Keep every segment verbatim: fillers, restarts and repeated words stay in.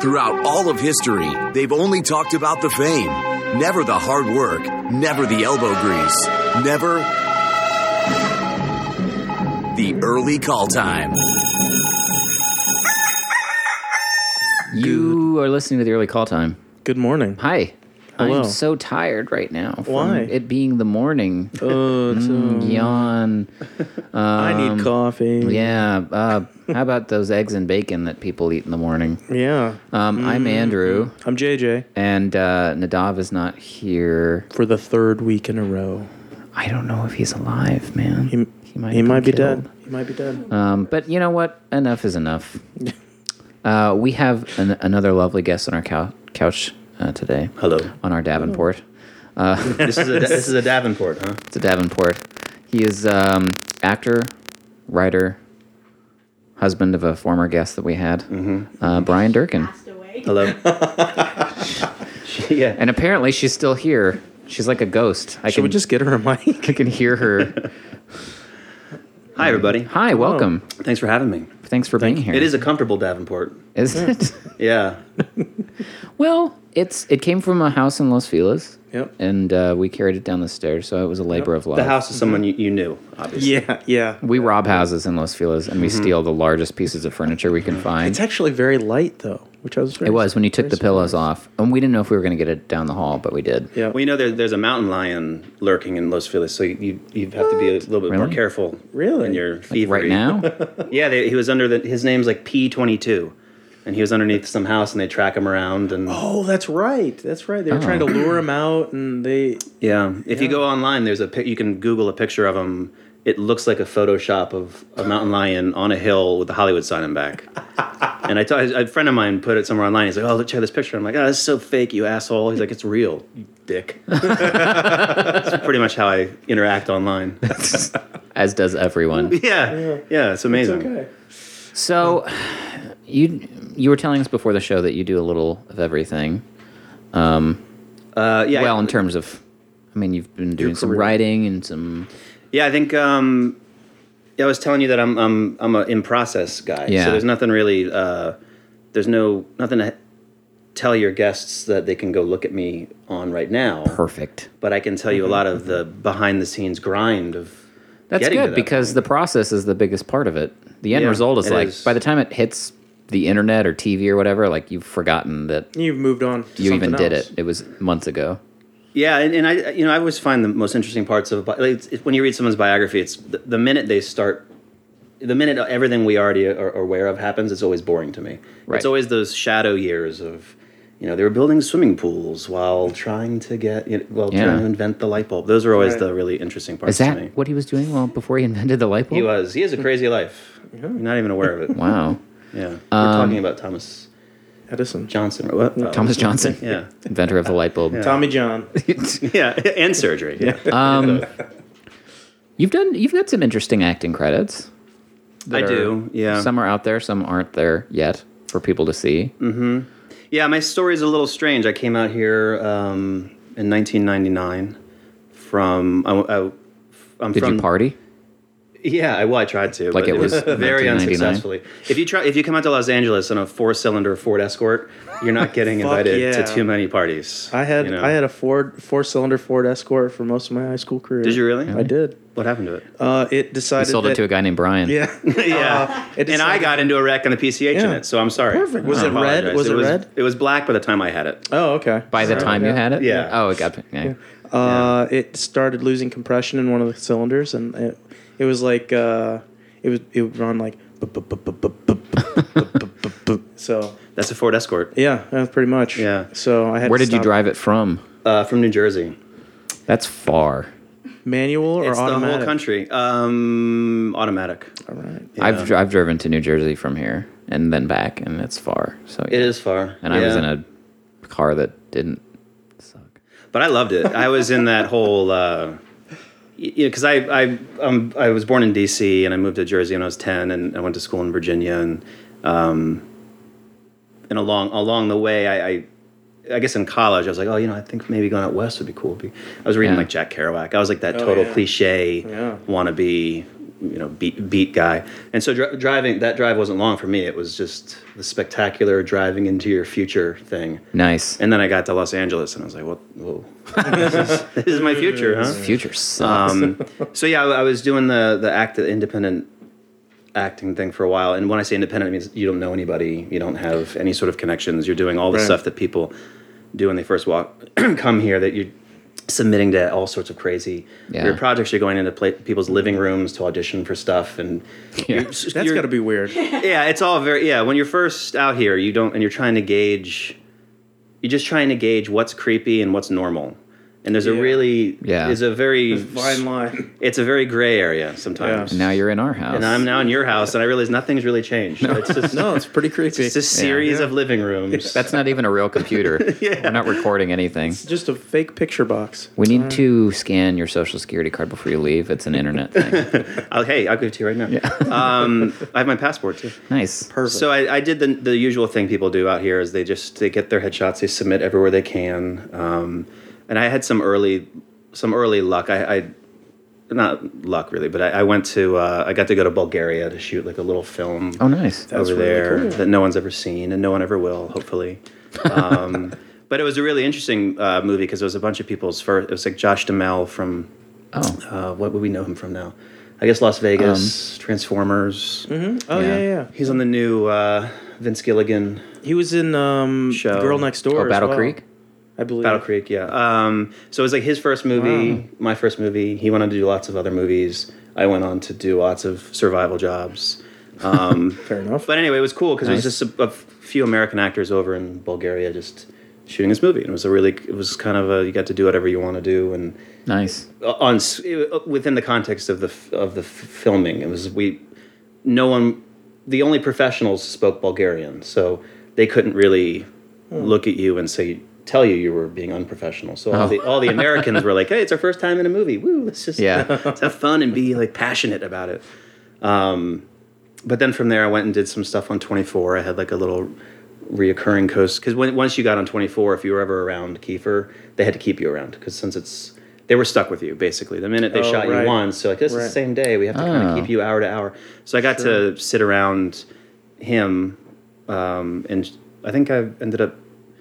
Throughout all of history, they've only talked about the fame, never the hard work, never the elbow grease, never the early call time. You are listening to the early call time. Good morning. Hi. Hello. I'm so tired right now from Why? it being the morning. Oh, it's, Mm, uh, yawn. I need coffee. Yeah. Uh, how about those eggs and bacon that people eat in the morning? Yeah. Um, I'm Andrew, I'm J J and uh, Nadav is not here. for the third week in a row. I don't know if he's alive, man. He, He might he have might been be killed. dead. He might be dead. Um, but you know what? Enough is enough. uh, we have an, another lovely guest on our cou- couch uh, today. Hello. On our Davenport. This is a this is a Davenport, huh? It's a Davenport. He is um, actor, writer, husband of a former guest that we had, mm-hmm. uh, Brian Durkin. Hello. yeah. And apparently she's still here. She's like a ghost. I Should can we just get her a mic? I can hear her. Hi, everybody. Hi, welcome. Thanks for having me. Thanks for being here. It is a comfortable Davenport. Is it? Yeah. Well, it's it came from a house in Los Feliz. Yep. And uh, we carried it down the stairs, so it was a labor of love. The house is someone you, you knew, obviously. Yeah, yeah. We rob houses in Los Feliz, and we steal the largest pieces of furniture we can find. It's actually very light, though, which I was very It was when you took very the pillows surprised. off, and we didn't know if we were going to get it down the hall, but we did. Yeah. Well, you know, there, there's a mountain lion lurking in Los Feliz, so you, you, you have to be a little bit more Really? careful. Really? When you're Like thievery. right now. Yeah, they, he was under the. His name's like P twenty-two, and he was underneath some house, and they track him around. And Oh, that's right. That's right. They were Oh. trying to lure him out, and they... yeah, if you Yeah. go online, there's a pic. You can Google a picture of him. It looks like a Photoshop of a mountain lion on a hill with the Hollywood sign in back. And I told a friend of mine put it somewhere online. He's like, "Oh, look, check this picture." I'm like, "Oh, this is so fake, you asshole." He's like, "It's real, you dick." That's pretty much how I interact online. As does everyone. Yeah, yeah, it's amazing. It's okay. So, you you were telling us before the show that you do a little of everything. Um, Uh, yeah, well, in terms of, I mean, you've been doing some career. writing and some. yeah. I think um, yeah, I was telling you that I'm I'm I'm a in process guy. Yeah. So there's nothing really. Uh, there's no nothing to tell your guests that they can go look at me on right now. Perfect. But I can tell you a lot of the behind the scenes grind of. That's getting to good that because point. the process is the biggest part of it. The end Yeah, result is it like is. by the time it hits the internet or T V or whatever, like you've forgotten that You've moved on to you even something did else. it. It was months ago. Yeah, and, and I, you know, I always find the most interesting parts of a bi- like, it's, it, when you read someone's biography. It's the, the minute they start, the minute everything we already are, are aware of happens. It's always boring to me. Right. It's always those shadow years of, you know, they were building swimming pools while trying to get, you know, while Yeah. trying to invent the light bulb. Those are always Right. the really interesting parts Is to that me. what he was doing well before he invented the light bulb? He was. He has a crazy life. You're not even aware of it. Wow. Yeah, we're Um, talking about Thomas Edison. Johnson. Or what? Oh, Thomas Johnson. Yeah, Inventor of the light bulb. Tommy John. yeah, and surgery. Yeah. Um, you've done. You've got some interesting acting credits. that I are- do, yeah. Some are out there. Some aren't there yet for people to see. Yeah, my story's a little strange. I came out here um, in nineteen ninety-nine from. I, I, I'm Did from, you party? Yeah, I, well, I tried to, Like but it was very nineteen ninety-nine? unsuccessfully. If you try, if you come out to Los Angeles in a four-cylinder Ford Escort, you're not getting Fuck invited yeah. to too many parties. I had you know? I had a Ford four cylinder Ford Escort for most of my high school career. Did you really? I did. What happened to it? Uh, it You decided sold that, it to a guy named Brian. Yeah. yeah, Uh, it and I decided- got into a wreck on the P C H in Yeah. it, so I'm sorry. Perfect. Was I it red? apologize. Was it red? It was black by the time I had it. Oh, okay. By the Right, time you yeah. had it. Yeah. Oh, it got. Yeah. Uh, it started losing compression in one of the cylinders, and it, it was like uh, it was it would run like bup, bup, bup, bup, bup, bup, bup, bup, bup, bup. So That's a Ford Escort yeah, uh, pretty much. Yeah. So I had. Where to did you stop. drive it from? uh, from New Jersey. That's far. Manual or It's automatic? the whole country. Um, automatic. All right. Yeah. I've dri- I've driven to New Jersey from here and then back, and it's far. So It is far. And I was yeah. in a car that didn't suck. But I loved it. I was in that whole, uh, you know, because I I um, I was born in D C and I moved to Jersey when I was ten, and I went to school in Virginia, and um, and along along the way, I, I I guess in college, I was like, oh, you know, I think maybe going out west would be cool. I was reading Yeah. like Jack Kerouac. I was like that Oh, total yeah. cliche Yeah. wannabe, you know, beat beat guy. And so dri- driving that drive wasn't long for me. It was just the spectacular driving into your future thing. Nice. And then I got to Los Angeles, and I was like, "Well, whoa, this, is, this is my future, huh?" Future sucks. Um, so yeah, I, I was doing the the act, the independent acting thing for a while. And when I say independent, it means you don't know anybody, you don't have any sort of connections. You're doing all the Right. stuff that people do when they first walk, come here. That you're submitting to all sorts of crazy Yeah. weird projects. You're going into play, people's living rooms to audition for stuff, and Yeah. you're- That's you're- got to be weird. yeah, it's all very yeah. When you're first out here, you don't, and you're trying to gauge. You're just trying to gauge what's creepy and what's normal, and there's a Yeah. really Yeah. is a very Fine line. it's a very gray area sometimes. And now you're in our house. And I'm now in your house, and I realize nothing's really changed. It's just No, it's pretty creepy. it's a series Yeah. of living rooms. That's not even a real computer. Yeah. We're not recording anything. It's just a fake picture box. We need to scan your social security card before you leave. It's an internet thing. I'll, hey, I'll give it to you right now. Um, I have my passport too. Nice. Perfect. So I, I did the the usual thing people do out here is they just they get their headshots, they submit everywhere they can, um, and I had some early some early luck. I, I not luck really, but I, I went to uh, I got to go to Bulgaria to shoot like a little film. Oh, nice. That's over really there cool. that no one's ever seen and no one ever will, hopefully. Um, but it was a really interesting uh, movie because it was a bunch of people's first. It was like Josh Duhamel from Oh, uh, what would we know him from now? I guess Las Vegas, Transformers. Oh Yeah. yeah, yeah. He's on the new uh, Vince Gilligan He was in um, Show. Girl Next Door. oh as Battle well, Creek? I believe. Battle Creek. Yeah. Um, so it was like his first movie, Wow. my first movie. He went on to do lots of other movies. I went on to do lots of survival jobs. Um, Fair enough. But anyway, it was cool because Nice. it was just a, a few American actors over in Bulgaria just shooting this movie, and it was a really, it was kind of a, you got to do whatever you want to do, and Nice. on s- within the context of the f- of the f- filming, it was we, no one, the only professionals spoke Bulgarian, so they couldn't really look at you and say tell you you were being unprofessional. So all Oh. the all the Americans were like, hey, it's our first time in a movie. Woo, let's just Yeah. let's have fun and be like passionate about it. Um, but then from there, I went and did some stuff on twenty-four. I had like a little reoccurring coast because when once you got on twenty-four, if you were ever around Kiefer, they had to keep you around because since it's they were stuck with you basically the minute they Oh, shot right. you once. So like this is Right. the same day. We have to kind Oh. of keep you hour to hour. So I got to sit around him, um, and I think I ended up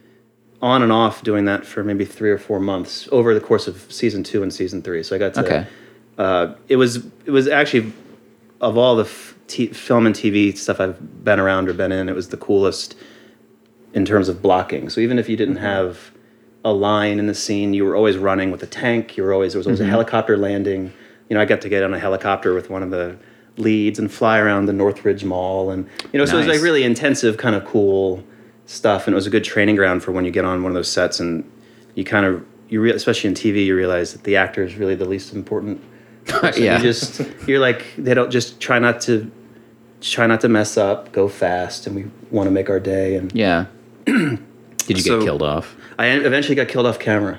on and off doing that for maybe three or four months over the course of season two and season three. So I got to. Okay. Uh, it was it was actually of all the f- t- film and T V stuff I've been around or been in, it was the coolest in terms of blocking. So even if you didn't have a line in the scene, you were always running with a tank. You were always there was always a helicopter landing. You know, I got to get on a helicopter with one of the leads and fly around the Northridge Mall, and you know, so it was Nice. like really intensive, kind of cool stuff, and it was a good training ground for when you get on one of those sets and you kind of you re- especially in T V, you realize that the actor is really the least important. So Yeah. you just you're like they don't just try not to try not to mess up, go fast, and we want to make our day. And Yeah. Did you So- get killed off? I eventually got killed off camera.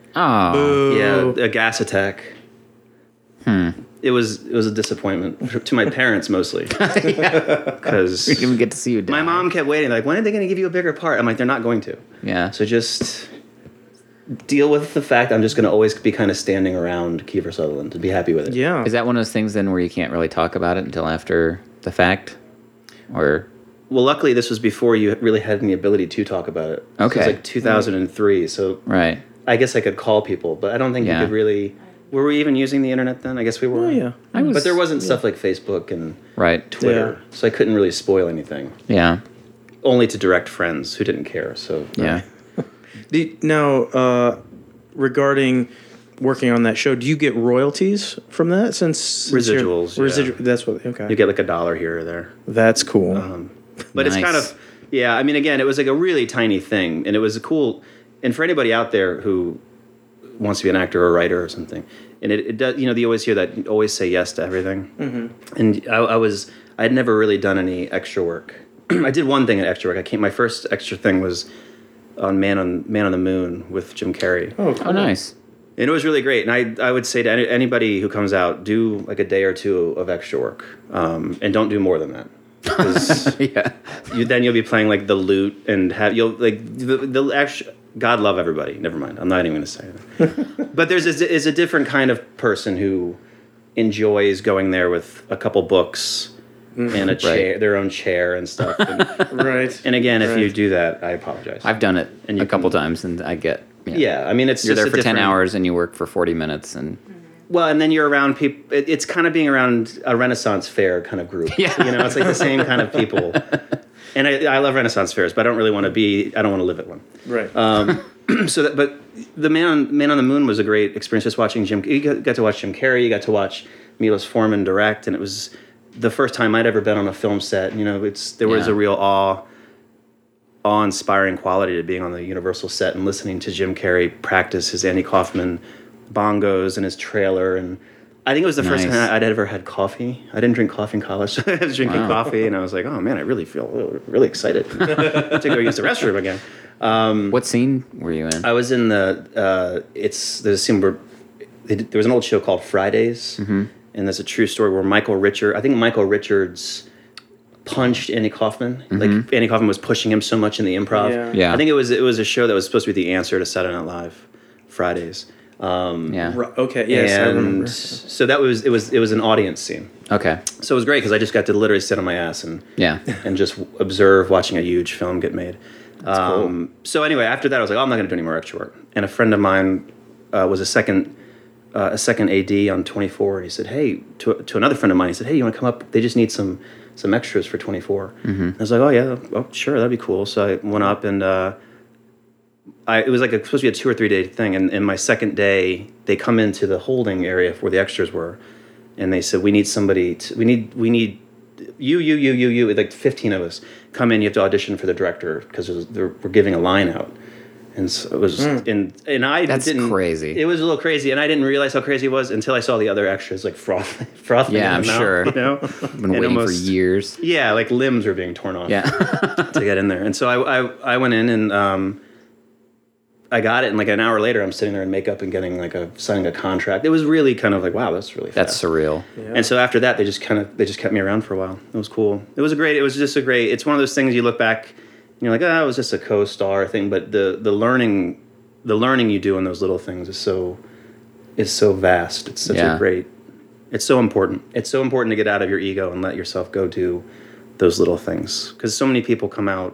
Oh. Yeah, a gas attack. Hmm. It was it was a disappointment to my parents mostly because We didn't even get to see you die. my mom kept waiting. Like, when are they going to give you a bigger part? I'm like, they're not going to. Yeah. So just deal with the fact I'm just going to always be kind of standing around Kiefer Sutherland and be happy with it. Yeah. Is that one of those things then where you can't really talk about it until after the fact? Or Well, luckily this was before you really had any ability to talk about it. So Okay. It was like two thousand three. So right. I guess I could call people, but I don't think Yeah. you could really. Were we even using the internet then? I guess we were. Oh, yeah. I was But there wasn't stuff like Facebook and Right. Twitter, so I couldn't really spoil anything. Yeah. Only to direct friends who didn't care. So Yeah. Do- now, uh, regarding working on that show, do you get royalties from that? Since, since you're- Residuals, yeah. Residu- That's what. Okay. you get like a dollar here or there. That's cool. Um, but it's Nice. kind of, yeah, I mean, again, it was like a really tiny thing, and it was a cool, and for anybody out there who wants to be an actor or a writer or something, and it, it does, you know, you always hear that, you always say yes to everything. Mm-hmm. And I, I was, I had never really done any extra work. I did one thing in extra work. I came, my first extra thing was on Man on Man on the Moon with Jim Carrey. oh, cool. Oh, nice. And it was really great. And I, I would say to any, anybody who comes out, do like a day or two of extra work, um, and don't do more than that. 'Cause Yeah. you, then you'll be playing like the lute and have you'll like the, the actual God love everybody. Never mind. I'm not even going to say that. But there's a, is a different kind of person who enjoys going there with a couple books and a chair, Right. their own chair and stuff. And, Right. and again, if Right. you do that, I apologize. I've done it And you a couple can- times, and I get yeah. yeah, I mean, it's You're just there a for ten different- hours, and you work for forty minutes, and Well, and then you're around people. It, it's kind of being around a Renaissance fair kind of group. Yeah. You know, it's like the same kind of people. And I, I love Renaissance fairs, but I don't really want to be. I don't want to live at one. Right. Um, so, that, but the Man on Man on the Moon was a great experience. Just watching Jim, you got, got to watch Jim Carrey, you got to watch Milos Forman direct, and it was the first time I'd ever been on a film set. You know, it's there was Yeah. a real awe, awe-inspiring quality to being on the Universal set and listening to Jim Carrey practice his Andy Kaufman bongos and his trailer. And I think it was the first Nice. time I'd ever had coffee. I didn't drink coffee in college. So I was drinking Wow. coffee, and I was like, oh man, I really feel really excited to go use the restroom again. what scene were you in? I was in the. Uh, it's there's a scene where they did, there was an old show called Fridays, Mm-hmm. and there's a true story where Michael Richard. I think Michael Richards punched Andy Kaufman. Like Andy Kaufman was pushing him so much in the improv. Yeah. Yeah. I think it was it was a show that was supposed to be the answer to Saturday Night Live, Fridays. yeah. Ri- okay. Yes, I and remember. so that was it was it was an audience scene. Okay. So it was great because I just got to literally sit on my ass and Yeah. and just observe watching a huge film get made. Um, So anyway, after that, I was like, oh, I'm not going to do any more extra work. And a friend of mine uh, was a second uh, a second A D on twenty-four, and he said, hey, to, to another friend of mine, he said, hey, you want to come up? They just need some some extras for twenty-four. Mm-hmm. I was like, oh yeah, oh sure, that'd be cool. So I went up and. Uh, I, it was like a, supposed to be a two or three day thing, and, and my second day, they come into the holding area where the extras were, and they said, "We need somebody. To, we need we need you you you you you like fifteen of us come in. You have to audition for the director because we're giving a line out." And so it was, and and I That's didn't crazy. It was a little crazy, and I didn't realize how crazy it was until I saw the other extras like froth frothing. Yeah, in I'm their mouth, sure. You know, Been And waiting almost- for years. Yeah, like limbs were being torn off Yeah. to get in there. And so I, I, I went in and um, I got it. And like an hour later, I'm sitting there in makeup and getting like a signing a contract. It was really kind of like, wow, that's really That's fast. surreal. And so after that, they just kind of they just kept me around for a while. It was cool. It was a great. It was just a great. It's one of those things you look back, and you're like, oh, it was just a co-star thing. But the the learning, the learning you do in those little things is so is so vast. It's such Yeah. a great. It's so important. It's so important to get out of your ego and let yourself go do those little things, because so many people come out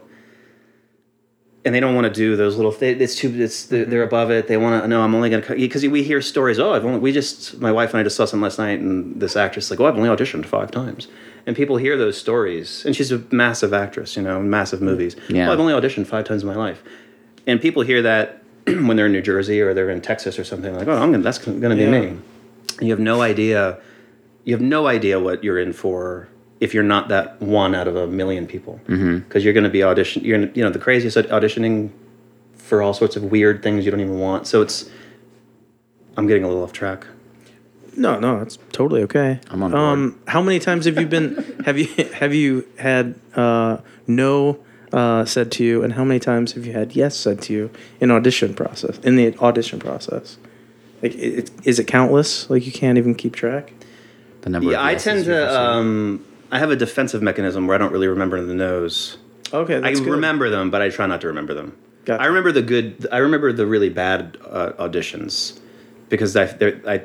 and they don't want to do those little things. It's too. It's they're, they're above it. They want to. No, I'm only going to because we hear stories. Oh, I've only. We just. My wife and I just saw something last night, and this actress like, oh, I've only auditioned five times, and people hear those stories, and she's a massive actress, you know, massive movies. Yeah. Oh, I've only auditioned five times in my life, and people hear that when they're in New Jersey or they're in Texas or something like, oh, I'm gonna. That's going to be Yeah. me. You have no idea. You have no idea what you're in for if you're not that one out of a million people, because mm-hmm. you're going to be audition. You're gonna, you know the craziest auditioning for all sorts of weird things you don't even want. So it's. I'm getting a little off track. No, no, it's totally okay. I'm on board. Um, how many times have you been? have you have you had uh, no uh, said to you, and how many times have you had yes said to you in audition process? In the audition process, like, it, is it countless? Like, you can't even keep track. The number Yeah, of I yeses tend you've to. received. Um, I have a defensive mechanism where I don't really remember the no's. Okay, I that's good. remember them, but I try not to remember them. Gotcha. I remember the good. I remember the really bad uh, auditions because I, they're- I,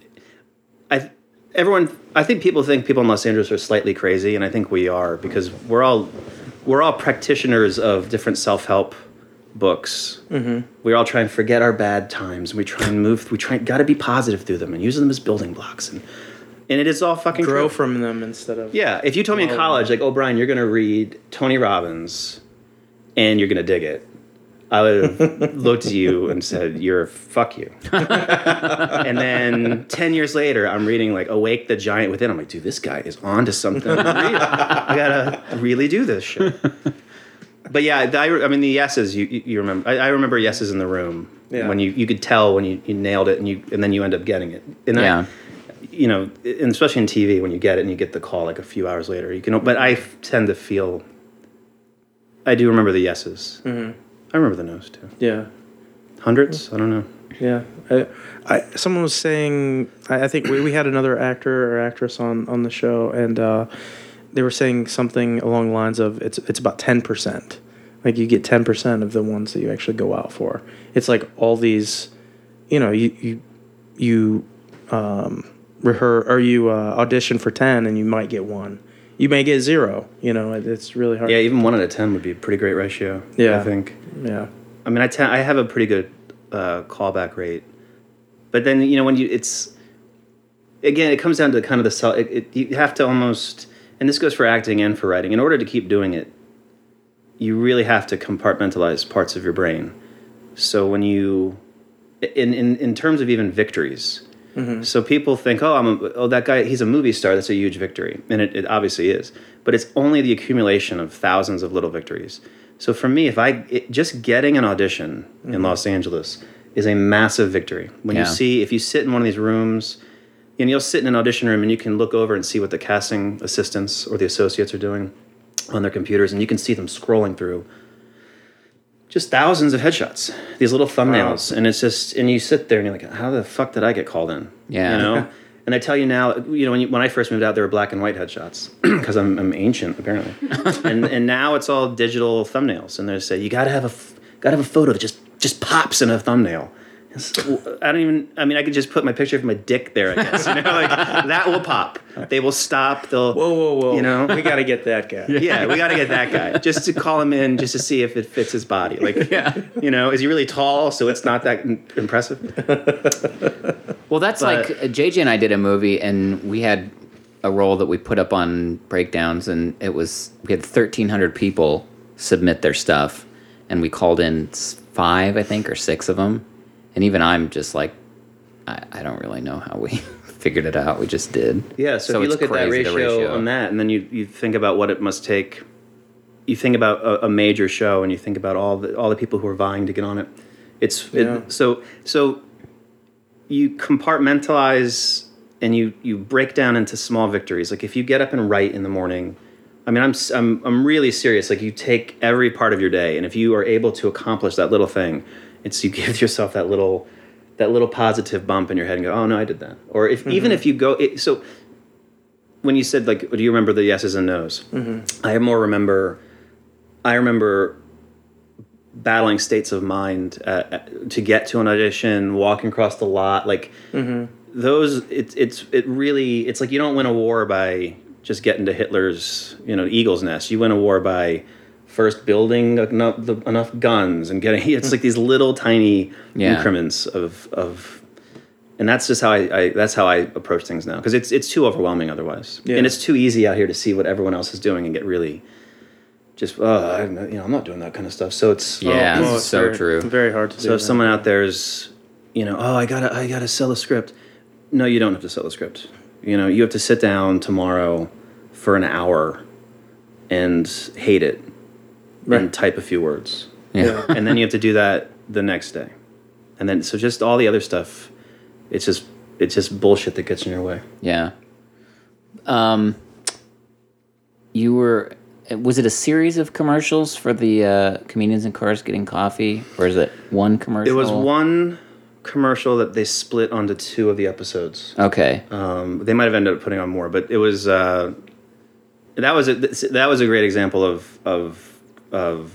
I, everyone. I think people think people in Los Angeles are slightly crazy, and I think we are because we're all, we're all practitioners of different self-help books. Mm-hmm. We all try and forget our bad times, and we try and move. We try. Got to be positive through them and use them as building blocks, and and it is all fucking Grow true. from them instead of Yeah, if you told me in Well, college, like, oh, Brian, you're going to read Tony Robbins and you're going to dig it, I would have looked at you and said, you're fuck you. And then ten years later, I'm reading, like, Awake the Giant Within. I'm like, dude, this guy is on to something real. I got to really do this shit. But yeah, I, I mean, the yeses, you, you remember. I, I remember yeses in the room. Yeah. When you, you could tell when you, you nailed it and you and then you end up getting it. And I- Yeah. you know, and especially in T V, when you get it and you get the call like a few hours later, you can. But I f- tend to feel. I do remember the yeses. Mm-hmm. I remember the no's too. yeah. Hundreds? I don't know. Yeah, I, I, someone was saying. I, I think we, we had another actor or actress on, on the show, and uh, they were saying something along the lines of it's it's about ten percent. Like, you get ten percent of the ones that you actually go out for. It's like all these, you know, you you you um, rehearse or you uh, audition for ten and you might get one. You may get zero. You know, it, it's really hard. Yeah, even one out of ten would be a pretty great ratio. Yeah. I think. Yeah. I mean, I te- I have a pretty good uh, callback rate, but then you know when you it's again it comes down to kind of the self. It, it, you have to almost, and this goes for acting and for writing. In order to keep doing it, you really have to compartmentalize parts of your brain. So when you, in in, in terms of even victories. Mm-hmm. So people think, oh, I'm a, oh that guy, he's a movie star. That's a huge victory, and it, it obviously is. But it's only the accumulation of thousands of little victories. So for me, if I it, just getting an audition mm-hmm. in Los Angeles is a massive victory. When yeah. you see, if you sit in one of these rooms, and you'll sit in an audition room, and you can look over and see what the casting assistants or the associates are doing on their computers, and you can see them scrolling through just thousands of headshots, these little thumbnails, wow. and it's just, and you sit there and you're like, how the fuck did I get called in? Yeah. You know? And I tell you now, you know, when, you, when I first moved out, there were black and white headshots because I'm, I'm ancient apparently, and and now it's all digital thumbnails, and they say you gotta have a gotta have a photo that just just pops in a thumbnail. So, I don't even. I mean, I could just put my picture of my dick there. I guess you know, like that will pop. They will stop. They'll. Whoa, whoa, whoa! You know, we got to get that guy. Yeah, we got to get that guy just to call him in, just to see if it fits his body. Like, yeah. you know, is he really tall? So it's not that impressive. Well, that's but, like J J and I did a movie, and we had a role that we put up on Breakdowns, and it was we had thirteen hundred people submit their stuff, and we called in five, I think, or six of them. And even I'm just like, I, I don't really know how we figured it out. We just did. Yeah, so, so if you look at that ratio, ratio on that, and then you, you think about what it must take, you think about a, a major show, and you think about all the all the people who are vying to get on it. It's yeah. it, so so you compartmentalize and you you break down into small victories. Like if you get up and write in the morning, I mean, I'm I'm I'm really serious. Like you take every part of your day, and if you are able to accomplish that little thing. It's you give yourself that little, that little positive bump in your head and go, oh no, I did that. Or if mm-hmm. even if you go, it, so when you said like, do you remember the yeses and nos? Mm-hmm. I more remember, I remember battling states of mind uh, to get to an audition, walking across the lot, like mm-hmm. those. It's it's it really. It's like you don't win a war by just getting to Hitler's you know eagle's nest. You win a war by first building enough, the, enough guns and getting, it's like these little tiny yeah. increments of, of, and that's just how I, I that's how I approach things now. Cause it's, it's too overwhelming otherwise. Yeah. And it's too easy out here to see what everyone else is doing and get really just, oh, I, you know, I'm not doing that kind of stuff. So it's, yeah, oh, it's so very, true. Very hard to so do. So if that. someone out there is, you know, oh, I gotta, I gotta sell a script. No, you don't have to sell a script. You know, you have to sit down tomorrow for an hour and hate it. Right. And type a few words. Yeah. And then you have to do that the next day. And then, so just all the other stuff, it's just, it's just bullshit that gets in your way. Yeah. Um, you were, was it a series of commercials for the uh, Comedians in Cars Getting Coffee? Or is it one commercial? It was one commercial that they split onto two of the episodes. Okay. Um, they might have ended up putting on more, but it was, uh, that was a, that was a great example of, of, of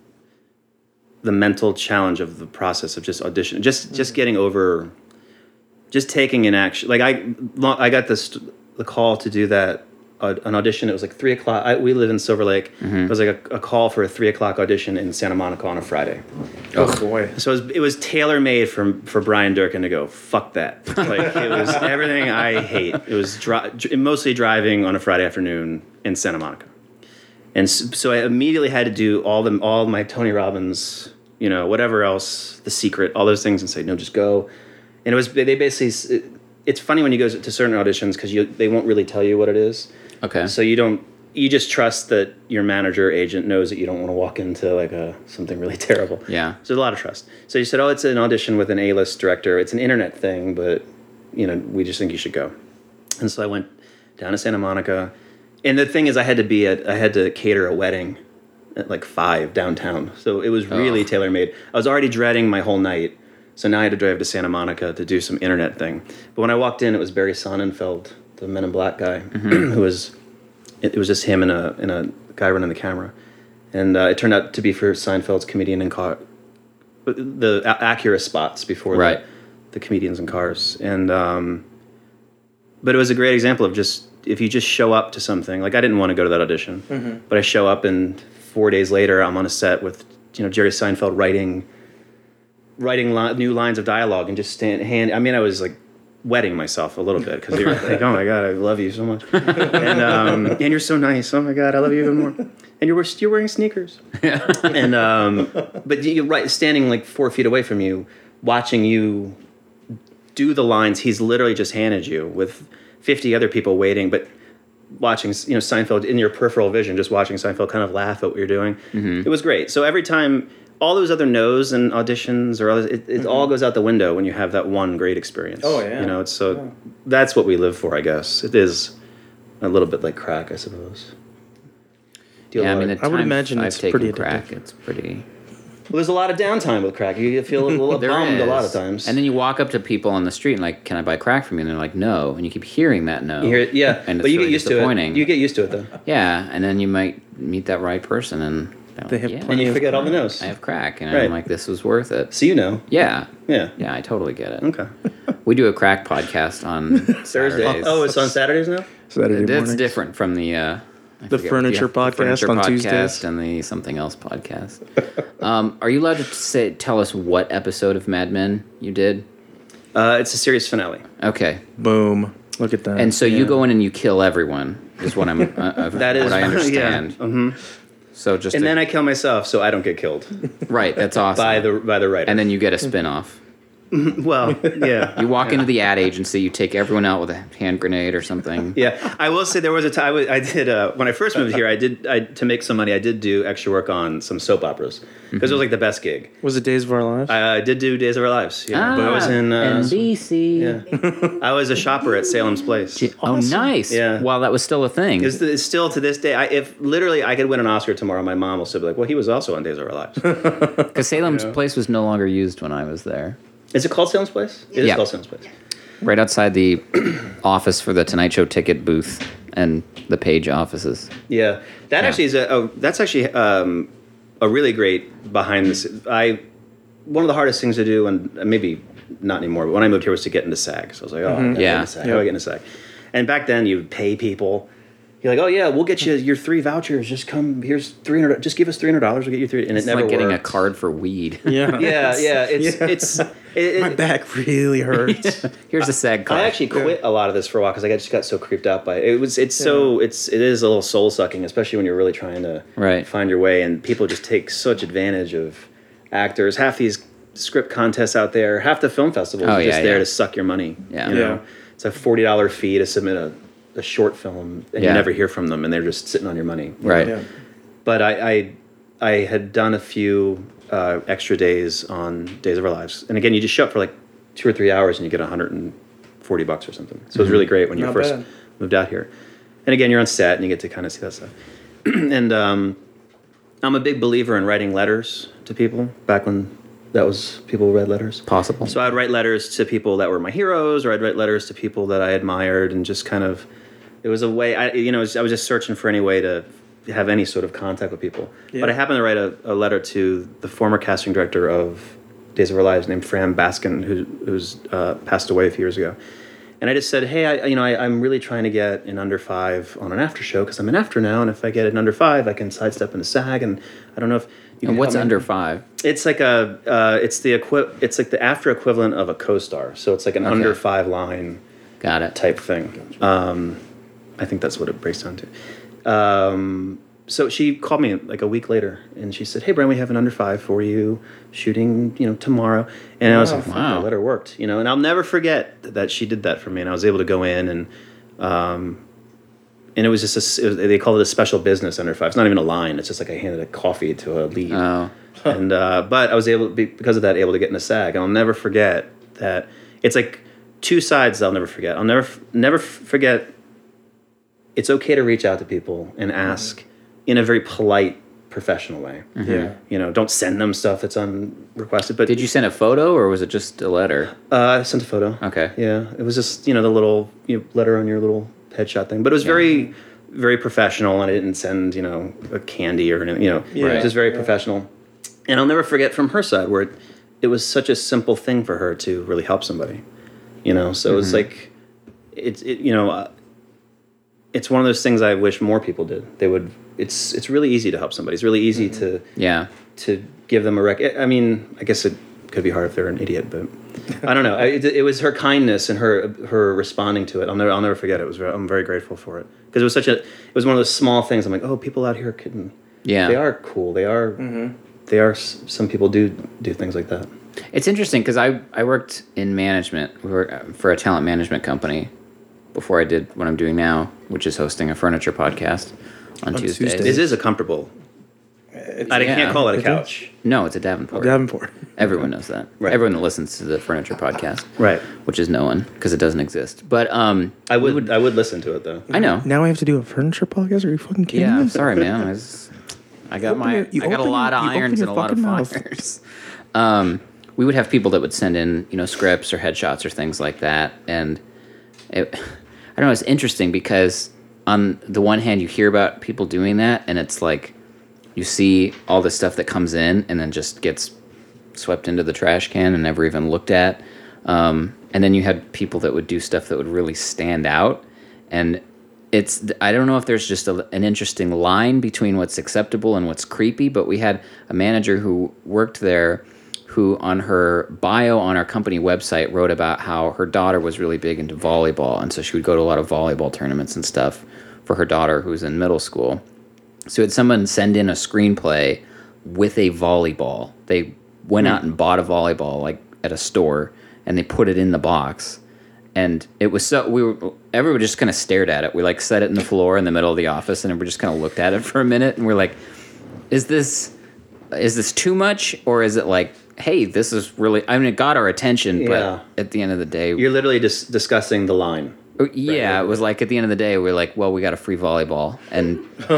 the mental challenge of the process of just audition, just mm-hmm. just getting over, just taking an action. Like I, I got this the call to do that uh, an audition. It was like three o'clock. I, we live in Silver Lake. Mm-hmm. It was like a, a call for a three o'clock audition in Santa Monica on a Friday. Oh boy! So it was, it was tailor made for for Brian Durkin to go fuck that. Like it was everything I hate. It was dri- mostly driving on a Friday afternoon in Santa Monica. And so I immediately had to do all the all my Tony Robbins, you know, whatever else, The Secret, all those things, and say no, just go. And it was they basically. It, it's funny when you go to certain auditions because you they won't really tell you what it is. Okay. So you don't you just trust that your manager or agent knows that you don't want to walk into like a something really terrible. Yeah. So there's a lot of trust. So you said, oh, it's an audition with an A-list director. It's an internet thing, but you know we just think you should go. And so I went down to Santa Monica. And the thing is, I had to be at, I had to cater a wedding at like five downtown. So it was really oh. tailor-made. I was already dreading my whole night. So now I had to drive to Santa Monica to do some internet thing. But when I walked in, it was Barry Sonnenfeld, the Men in Black guy, mm-hmm. who was, it, it was just him and a, and a guy running the camera. And uh, it turned out to be for Seinfeld's Comedian in Car, the Acura spots before right. the, the Comedians in Cars. And, um, but it was a great example of just if you just show up to something. Like I didn't want to go to that audition, mm-hmm. but I show up and four days later I'm on a set with you know Jerry Seinfeld writing writing li- new lines of dialogue and just stand hand. I mean, I was like wetting myself a little bit because you're like, oh my god, I love you so much, and um, and you're so nice. Oh my god, I love you even more. And you're you're wearing sneakers, and um, but you right standing like four feet away from you, watching you do the lines he's literally just handed you with fifty other people waiting, but watching you know Seinfeld in your peripheral vision, just watching Seinfeld kind of laugh at what you're doing. Mm-hmm. It was great. So every time. All those other no's and auditions, or it, it mm-hmm. all goes out the window when you have that one great experience. Oh yeah, you know, it's so yeah. that's what we live for, I guess. It is a little bit like crack, I suppose. Do you Yeah, I like- mean, the I would times imagine I've it's taken pretty crack. addictive. It's pretty. well, there's a lot of downtime with crack. You feel a little There bummed is. a lot of times. And then you walk up to people on the street and like, "Can I buy crack from you?" And they're like, "No," and you keep hearing that no. you hear it, yeah, and but it's you really get used to it. disappointing. You get used to it though, Yeah, and then you might meet that right person and they're They like, have yeah, plenty and you of- forget all the no's. I have crack, and Right. I'm like, this was worth it. So you know, Yeah, yeah, yeah, I totally get it. okay. We do a crack podcast on Thursday. Saturdays. Oh, it's on Saturdays now. Saturday It's mornings. different from the uh, I The forget- furniture yeah, the podcast furniture on podcast Tuesdays. and the something else podcast. um, are you allowed to say tell us what episode of Mad Men you did? Uh, it's a series finale. Okay, Boom! Look at that. and so Yeah. you go in and you kill everyone. Is what I'm. Uh, uh, That is what I understand. Yeah. hmm So just And to- then I kill myself, so I don't get killed right. That's awesome. by the by the writer. and then you get a spin-off. well, yeah. You walk into the ad agency, you take everyone out with a hand grenade or something. Yeah, I will say there was a time I, I did uh, when I first moved here. I did I, to make some money. I did do extra work on some soap operas because it was like the best gig. was it Days of Our Lives? I uh, did do Days of Our Lives. Yeah, Ah, but I was in. Uh, N B C. yeah, I was a shopper at Salem's Place. Oh, nice. Yeah. While that was still a thing. It's, it's still to this day. I, if literally I could win an Oscar tomorrow, my mom will still be like, "Well, he was also on Days of Our Lives." Because Salem's Place was no longer used when I was there. Is it called Salem's Place? It is Yeah. called Salem's Place. Right outside the office for the Tonight Show ticket booth and the Page offices. Yeah, that Yeah. actually is a, a that's actually um, a really great behind the scenes. I one of the hardest things to do, and maybe not anymore, but when I moved here was to get into SAG. So I was like, oh, I gotta Yeah. get into SAG. How do I get into SAG? And back then, you would pay people. You're like, oh yeah, we'll get you your three vouchers. Just come. Here's three hundred. Just give us three hundred dollars. We'll get you three. And It's it never like getting worked. a card for weed. yeah. Yeah, yeah. It's Yeah. it's. It, My it, back really hurts. Here's a SAG card. I actually quit a lot of this for a while because I just got so creeped out by it. It was it's so it's it is a little soul sucking, especially when you're really trying to Right. find your way, and people just take such advantage of actors. Half these script contests out there, half the film festivals Oh, are just yeah, there yeah. to suck your money. Yeah. you know? Yeah. It's a forty dollar fee to submit a, a short film, and Yeah. you never hear from them, and they're just sitting on your money. you Right. know? Yeah. But I, I I had done a few uh, extra days on Days of Our Lives, and again, you just show up for like two or three hours, and you get one hundred forty bucks or something. So it was really great when you Not first bad. moved out here. And again, you're on set, and you get to kind of see that stuff. and um, I'm a big believer in writing letters to people. Back when that was people read letters. Possible. So I'd write letters to people that were my heroes, or I'd write letters to people that I admired, and just kind of, it was a way. I, you know, I was just searching for any way to have any sort of contact with people. Yeah. But I happened to write a, a letter to the former casting director of Days of Our Lives, named Fran Baskin, who who's uh, passed away a few years ago. And I just said, hey, I, you know, I, I'm really trying to get an under five on an after show because I'm an after now, and if I get an under five, I can sidestep into SAG, and I don't know if you can and what's help me. under five? It's like a, uh, it's the equi- it's like the after equivalent of a co-star. So it's like an Okay. under five line Got it. type thing. Um, I think that's what it breaks down to. Um, so she called me like a week later, and she said, "Hey, Brian, we have an under five for you, shooting, you know, tomorrow." And I was like, "Fuck, Wow. that letter worked," you know. And I'll never forget that she did that for me, and I was able to go in and, um, and it was just a, it was, they call it a special business under five. It's not even a line. It's just like I handed a coffee to a lead. Oh. and uh, but I was able to be, because of that able to get into SAG, and I'll never forget that. It's like two sides I'll never forget. I'll never never forget. It's okay to reach out to people and ask in a very polite, professional way. Yeah. You know, don't send them stuff that's unrequested. But Did you send a photo or was it just a letter? Uh, I sent a photo. Okay. Yeah, it was just you know the little you know, letter on your little headshot thing, but it was very, very professional, and I didn't send you know a candy or anything. You know, Yeah. it was just very Yeah. professional. And I'll never forget from her side where it, it was such a simple thing for her to really help somebody. You know, so it was like, it's it, you know, uh, it's one of those things I wish more people did. They would. It's it's really easy to help somebody. It's really easy mm-hmm. to yeah to give them a rec. I mean, I guess it could be hard if they're an idiot, but I don't know. I, it, it was her kindness and her her responding to it. I'll never I'll never forget it. It was very, I'm very grateful for it because it was such a. It was one of those small things. I'm like, oh, people out here can. Yeah, they are cool. They are. Mm-hmm. They are. Some people do do things like that. It's interesting because I, I worked in management for a talent management company before I did what I'm doing now, which is hosting a furniture podcast on, on Tuesdays. Tuesdays. This is a comfortable. It's, I yeah. can't call it a couch. No, it's a Davenport. A Davenport. Everyone knows that. Right. Everyone that listens to the furniture podcast, right? Which is no one because it doesn't exist. But um, I would, would I would listen to it though. I know. Now I have to do a furniture podcast. Are you fucking kidding yeah, me? Yeah, sorry, man. I, was, I got my your, I got a lot your, of irons and a lot of fires. Um, we would have people that would send in, you know, scripts or headshots or things like that, and it, I don't know. It's interesting because on the one hand, you hear about people doing that, and it's like you see all the stuff that comes in and then just gets swept into the trash can and never even looked at. Um, and then you had people that would do stuff that would really stand out, and it's I don't know if there's just a, an interesting line between what's acceptable and what's creepy. But we had a manager who worked there, who on her bio on our company website wrote about how her daughter was really big into volleyball, and so she would go to a lot of volleyball tournaments and stuff for her daughter who's in middle school. So had someone send in a screenplay with a volleyball. They went mm. out and bought a volleyball like at a store, and they put it in the box. And it was so we were everyone just kind of stared at it. We like set it in the floor in the middle of the office, and we just kind of looked at it for a minute, and we're like, "Is this is this too much, or is it like?" Hey, this is really, I mean, it got our attention, but yeah. at the end of the day... You're literally just discussing the line. Yeah, right? It was like, at the end of the day, we're like, well, we got a free volleyball. And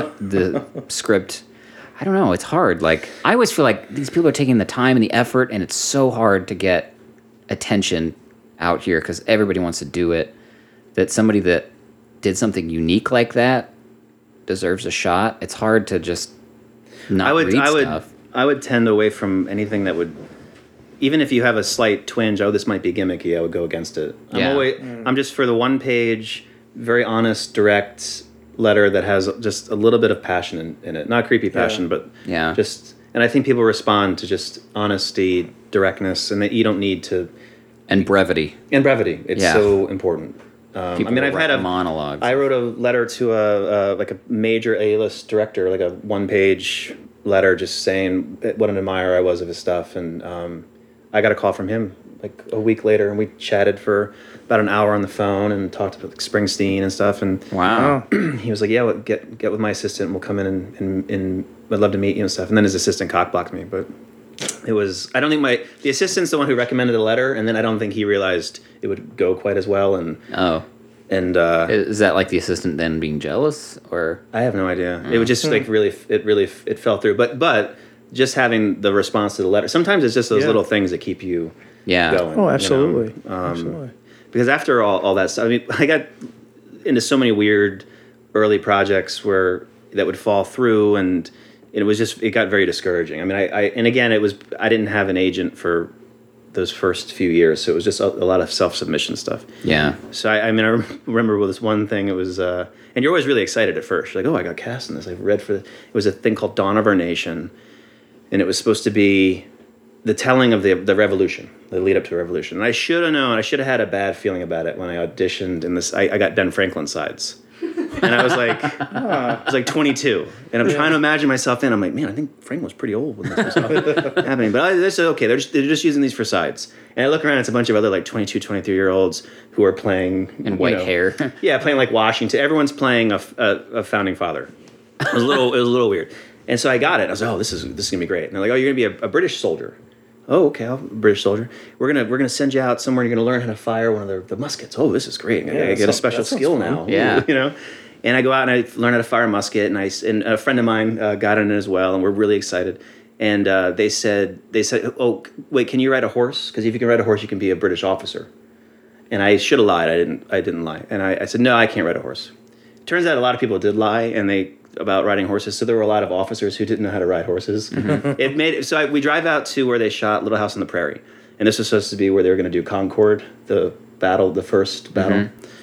the script, I don't know, it's hard. Like, I always feel like these people are taking the time and the effort, and it's so hard to get attention out here because everybody wants to do it, that somebody that did something unique like that deserves a shot. It's hard to just not I would, read I stuff. Would, I would tend away from anything that would, even if you have a slight twinge, oh, this might be gimmicky, I would go against it. I'm yeah. always, mm. I'm just for the one page, very honest, direct letter that has just a little bit of passion in, in it. Not creepy passion, yeah. but yeah. just, and I think people respond to just honesty, directness, and that you don't need to. And brevity. And brevity. It's yeah. so important. Um, I mean, I've had a monologue. I wrote a letter to a, a like a major A-list director, like a one-page letter, just saying what an admirer I was of his stuff, and um, I got a call from him like a week later, and we chatted for about an hour on the phone and talked about like, Springsteen and stuff. And wow, he was like, "Yeah, well, get get with my assistant, and we'll come in and, and and I'd love to meet you and stuff." And then his assistant cockblocked me, but it was I don't think my the assistant's the one who recommended the letter, and then I don't think he realized it would go quite as well. And oh. And uh, is that like the assistant then being jealous, or I have no idea. Mm. It was just like really, it really, it fell through. But but just having the response to the letter, sometimes it's just those yeah. little things that keep you yeah. going. Oh, absolutely, you know? um, absolutely. Because after all, all that stuff, I mean, I got into so many weird early projects where that would fall through, and it was just it got very discouraging. I mean, I, I and again, it was I didn't have an agent for those first few years, so it was just a, a lot of self-submission stuff. Yeah. So I, I mean, I remember with this one thing. It was, uh, and you're always really excited at first. You're like, oh, I got cast in this. I read for. The, it was a thing called Dawn of Our Nation, and it was supposed to be the telling of the the revolution, the lead up to the revolution. And I should have known. I should have had a bad feeling about it when I auditioned in this. I, I got Ben Franklin sides. And I was like, oh, I was like twenty-two, and I'm yeah. trying to imagine myself in. I'm like, man, I think Frank was pretty old when this was happening. But I, this is okay. They're just, they're just using these for sides. And I look around, it's a bunch of other like twenty-two, twenty-three year olds who are playing and white know, hair. Yeah, playing like Washington. Everyone's playing a, a, a founding father. It was a little, it was a little weird. And so I got it. I was like, oh, this is this is gonna be great. And they're like, oh, you're gonna be a, a British soldier. Oh, okay, I'm a British soldier. We're gonna we're gonna send you out somewhere. And you're gonna learn how to fire one of the, the muskets. Oh, this is great. Yeah, I get a special skill now. Yeah, you know. And I go out and I learn how to fire a musket, and I and a friend of mine uh, got in it as well, and we're really excited. And uh, they said, they said, oh wait, can you ride a horse? Because if you can ride a horse, you can be a British officer. And I should have lied. I didn't. I didn't lie. And I, I said, no, I can't ride a horse. Turns out a lot of people did lie, and they about riding horses. So there were a lot of officers who didn't know how to ride horses. Mm-hmm. It made so I, we drive out to where they shot Little House on the Prairie, and this was supposed to be where they were going to do Concord, the battle, the first battle. Mm-hmm.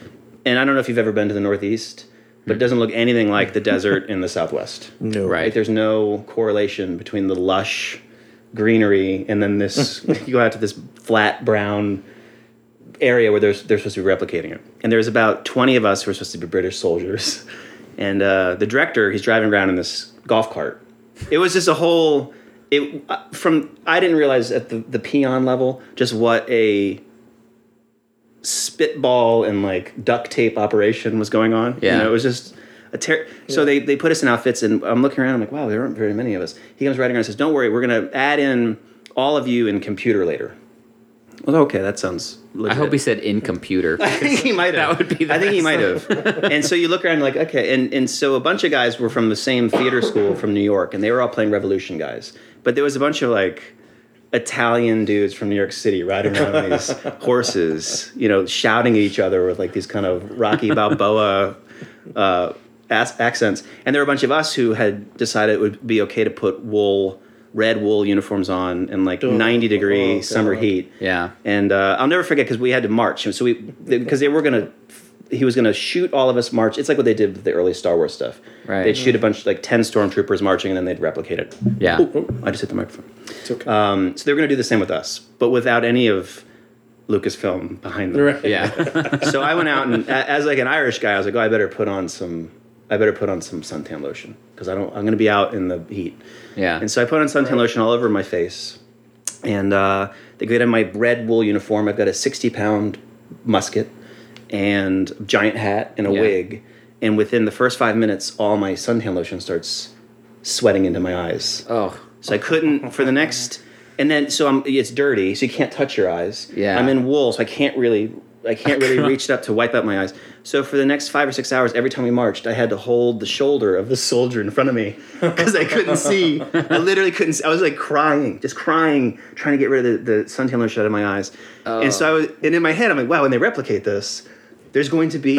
and I don't know if you've ever been to the Northeast, but it doesn't look anything like the desert in the Southwest. No. Right. Like there's no correlation between the lush greenery and then this. You go out to this flat brown area where they're they're supposed to be replicating it. And there's about twenty of us who are supposed to be British soldiers, and uh, the director, he's driving around in this golf cart. It was just a whole. It from I didn't realize at the the peon level just what a spitball and like duct tape operation was going on. Yeah. You know, it was just a ter- so they, they put us in outfits, and I'm looking around, I'm like, wow, there aren't very many of us. He comes riding around and says, don't worry, we're going to add in all of you in computer later. Well, okay, that sounds legit. I hope he said in computer. I think he might have. That would be the I think he best. might have. And so you look around like, okay, and, and so a bunch of guys were from the same theater school from New York, and they were all playing Revolution guys. But there was a bunch of like Italian dudes from New York City riding around on these horses, you know, shouting at each other with like these kind of Rocky Balboa uh, as- accents. And there were a bunch of us who had decided it would be okay to put wool, red wool uniforms on in like Oh, ninety degree oh, summer God. heat. Yeah. And uh, I'll never forget because we had to march. So we, because they were gonna, he was gonna shoot all of us march. It's like what they did with the early Star Wars stuff. Right. They'd shoot a bunch, like ten stormtroopers marching, and then they'd replicate it. Yeah. Oh, oh, I just hit the microphone. It's okay. Um, so they were gonna do the same with us, but without any of Lucasfilm behind them. Right. Yeah. So I went out and, a- as like an Irish guy, I was like, oh, I better put on some, I better put on some suntan lotion because I don't, I'm gonna be out in the heat. Yeah. And so I put on suntan lotion all over my face, and uh, they get in my red wool uniform. I've got a sixty pound musket and giant hat and a Yeah. wig, and within the first five minutes, all my suntan lotion starts sweating into my eyes. Oh. So I couldn't for the next, and then so I'm it's dirty, so you can't touch your eyes. Yeah. I'm in wool, so I can't really I can't really reach up to wipe out my eyes. So for the next five or six hours, every time we marched, I had to hold the shoulder of the soldier in front of me because I couldn't see. I literally couldn't see. I was like crying, just crying, trying to get rid of the, the suntan lotion out of my eyes. And so I was, and in my head, I'm like, wow, when they replicate this, there's going to be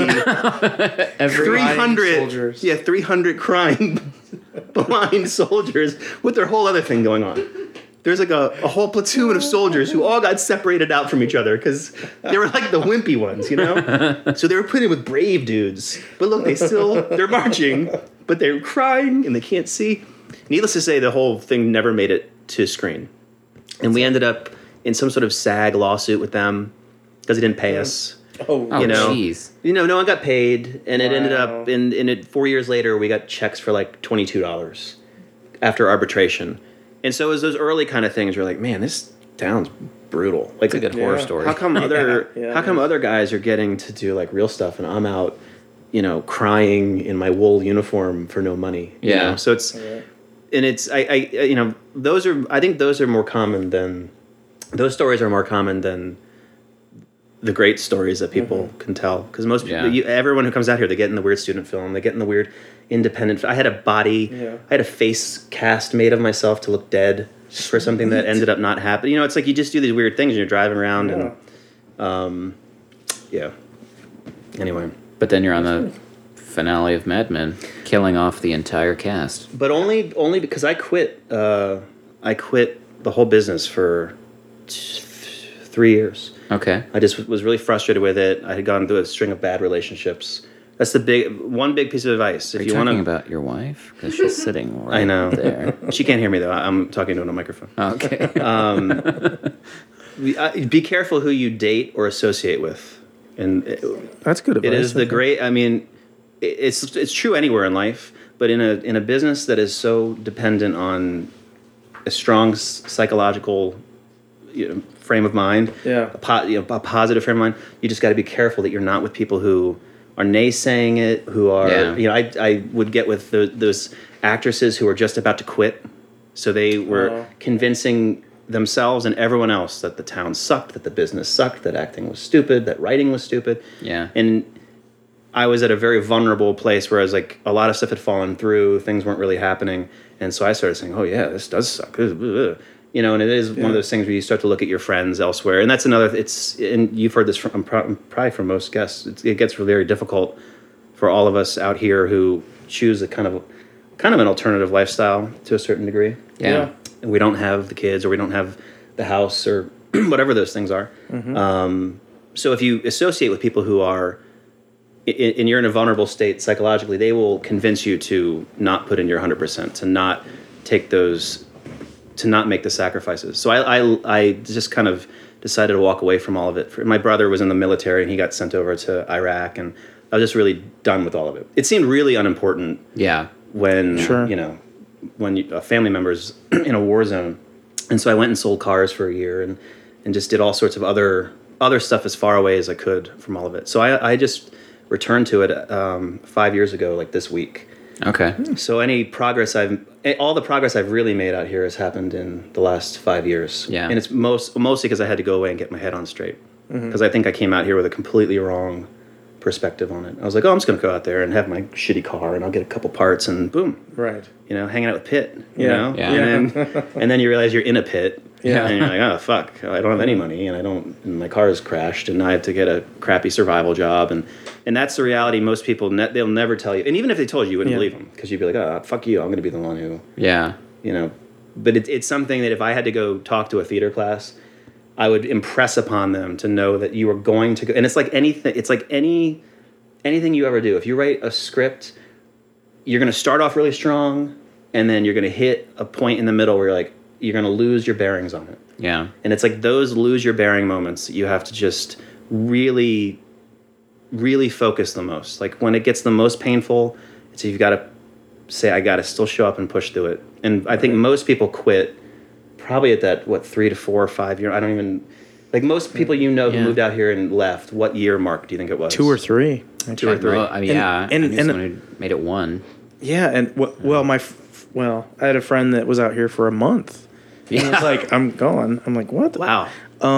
three hundred soldiers. yeah, three hundred crying blind soldiers with their whole other thing going on. There's like a, a whole platoon of soldiers who all got separated out from each other because they were like the wimpy ones, you know? So they were put in with brave dudes. But look, they still, they're marching, but they're crying and they can't see. Needless to say, the whole thing never made it to screen. And we ended up in some sort of SAG lawsuit with them because they didn't pay us. Oh, Oh, You know, jeez. You know, no one got paid, and it ended Wow. up in in it four years later. We got checks for like twenty two dollars after arbitration, and so it was those early kind of things. Where like, man, this town's brutal. Like, It's a good horror Yeah. story. how come other Yeah, how come yeah. other guys are getting to do like real stuff, and I'm out, you know, crying in my wool uniform for no money. you Yeah. know? So it's Yeah. and it's I, I you know those are I think those are more common than those stories are more common than the great stories that people Mm-hmm. can tell because most Yeah. people you, everyone who comes out here they get in the weird student film, they get in the weird independent. I had a body Yeah. I had a face cast made of myself to look dead for something that ended up not happening. You know, it's like you just do these weird things and you're driving around Yeah. and um yeah anyway, But then you're on the finale of Mad Men, killing off the entire cast. but only only because I quit uh I quit the whole business for t- three years. Okay. I just was really frustrated with it. I had gone through a string of bad relationships. That's the big one big piece of advice. If Are you you want talking to, about your wife? Because she's sitting right I know there. she can't hear me though. I'm talking to her on a microphone. Okay. Be- uh, Be careful who you date or associate with, and it, That's good advice. it is I the think. great. I mean, it- it's it's true anywhere in life, but in a in a business that is so dependent on a strong s- psychological you know, frame of mind, Yeah. a, po- you know, a positive frame of mind, you just got to be careful that you're not with people who are naysaying it, who are, Yeah. you know, I, I would get with the, those actresses who were just about to quit. So they were Oh. convincing themselves and everyone else that the town sucked, that the business sucked, that acting was stupid, that writing was stupid. Yeah. And I was at a very vulnerable place where I was like, a lot of stuff had fallen through, things weren't really happening. And so I started saying, oh yeah, this does suck. You know, and it is one of those things where you start to look at your friends elsewhere. And that's another, it's, and you've heard this from, probably from most guests, it's, it gets very difficult for all of us out here who choose a kind of, kind of an alternative lifestyle to a certain degree. Yeah. And we don't have the kids or we don't have the house or whatever those things are. Um, so if you associate with people who are and you're in a vulnerable state psychologically, they will convince you to not put in your one hundred percent, to not take those, to not make the sacrifices. So I, I, I just kind of decided to walk away from all of it. My brother was in the military and he got sent over to Iraq, and I was just really done with all of it. It seemed really unimportant. Yeah. When, Sure. you know, when you, a family member's in a war zone. And so I went and sold cars for a year and, and just did all sorts of other other stuff as far away as I could from all of it. So I, I just returned to it um, five years ago, like this week. Okay. So any progress I've, all the progress I've really made out here has happened in the last five years. Yeah. And it's most mostly because I had to go away and get my head on straight. Because I think I came out here with a completely wrong perspective on it. I was like, oh, I'm just going to go out there and have my shitty car and I'll get a couple parts and boom. Right. You know, hanging out with Pitt, you Yeah. know? Yeah. And then and then you realize you're in a pit. Yeah. And you're like, oh, fuck, I don't have any money and I don't, and my car is crashed and I have to get a crappy survival job. And, and that's the reality most people, ne- they'll never tell you. And even if they told you, you wouldn't Yeah. believe them because you'd be like, oh, fuck you, I'm going to be the one who, Yeah. you know. But it, it's something that if I had to go talk to a theater class, I would impress upon them to know that you are going to go. And it's like anything, it's like any, anything you ever do. If you write a script, you're going to start off really strong and then you're going to hit a point in the middle where you're like, you're going to lose your bearings on it. Yeah. And it's like those lose your bearing moments that you have to just really, really focus the most. Like when it gets the most painful, it's you've got to say, I got to still show up and push through it. And I think most people quit probably at that, what, three to four or five year. I don't even, like most people you know who Yeah. moved out here and left, what year mark do you think it was? Two or three. Two or three. Well, I mean, yeah. And- I knew and- someone who made it one. Yeah, and w- well, my f- well, I had a friend that was out here for a month. He was like, "I'm going." I'm like, "What?" Wow.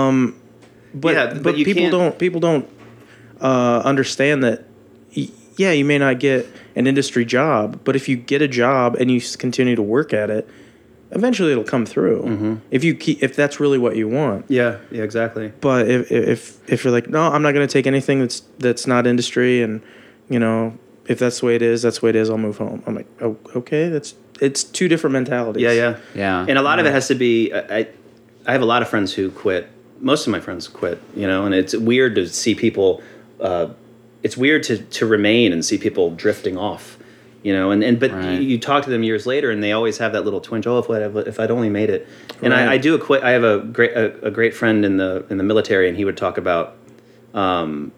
But Yeah, but, but you people can't- don't people don't uh, understand that. Y- yeah, you may not get an industry job, but if you get a job and you s- continue to work at it, eventually it'll come through. Mm-hmm. If you keep, if that's really what you want. Yeah, yeah, exactly. But if if if you're like, no, I'm not going to take anything that's that's not industry, and you know, if that's the way it is, that's the way it is. I'll move home. I'm like, oh, okay, that's it's two different mentalities. Yeah, yeah. Yeah. And a lot of it has to be, I, I have a lot of friends who quit. Most of my friends quit, you know, and it's weird to see people, uh, it's weird to, to remain and see people drifting off, you know, and, and but Right. you, you talk to them years later and they always have that little twinge, oh, if, I, if I'd only made it. And Right. I, I do quit. I have a great, a, a great friend in the, in the military, and he would talk about, um,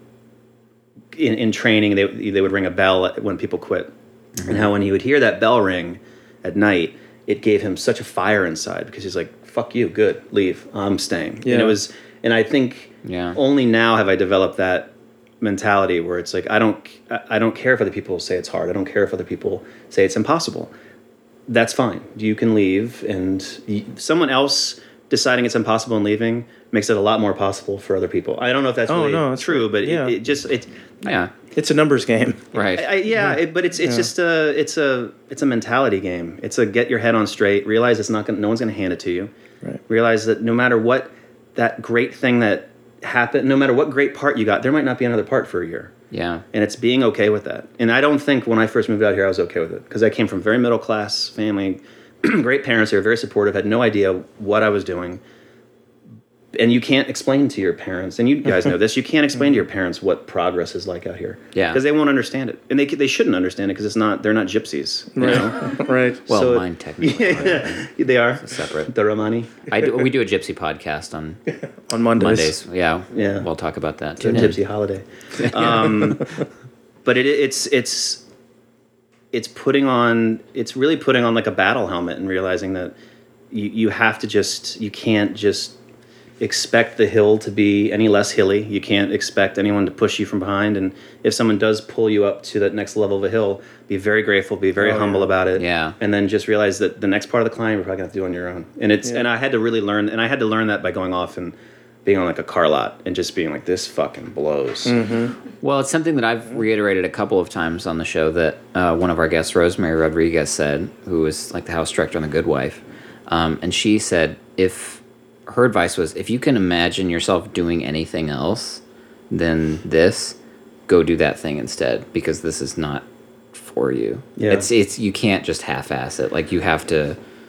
in, in training, they, they would ring a bell when people quit. Mm-hmm. And how when he would hear that bell ring at night, it gave him such a fire inside because he's like, fuck you, good, leave, I'm staying. Yeah. And it was, and I think Yeah. only now have I developed that mentality where it's like, I don't, I don't care if other people say it's hard. I don't care if other people say it's impossible. That's fine. You can leave, and y- someone else deciding it's impossible and leaving makes it a lot more possible for other people. I don't know if that's Oh, really no, it's- true, but yeah. it, it just, it, Yeah. It's a numbers game. Right. I, I, yeah, it, but it's it's Yeah. just a it's a it's a mentality game. It's a get your head on straight. Realize it's not gonna, no one's going to hand it to you. Right. Realize that no matter what that great thing that happened, no matter what great part you got, there might not be another part for a year. Yeah. And it's being okay with that. And I don't think when I first moved out here I was okay with it because I came from very middle class family, great parents. They were very supportive. Had no idea what I was doing. And you can't explain to your parents, and you guys know this, you can't explain to your parents what progress is like out here. Yeah. Because they won't understand it. And they they shouldn't understand it because it's not, they're not gypsies. You know? Right. Well, So- mine technically. Yeah, they are. separate. The Romani. I do, we do a gypsy podcast on On Mondays. Mondays. Yeah. Yeah. We'll talk about that It's too. a gypsy holiday. Um, but it, it's it's it's putting on it's really putting on like a battle helmet and realizing that you, you have to just you can't just expect the hill to be any less hilly. You can't expect anyone to push you from behind. And if someone does pull you up to that next level of a hill, be very grateful, be very Oh, humble yeah. about it. Yeah. And then just realize that the next part of the climb you're probably gonna have to do on your own. And it's Yeah. and I had to really learn and I had to learn that by going off and being on like a car lot and just being like, this fucking blows. Well, it's something that I've reiterated a couple of times on the show that uh, one of our guests, Rosemary Rodriguez, said, who was like the house director on The Good Wife. Um, and she said, if her advice was, if you can imagine yourself doing anything else than this, go do that thing instead, because this is not for you. Yeah. It's it's you can't just half-ass it. Like you have to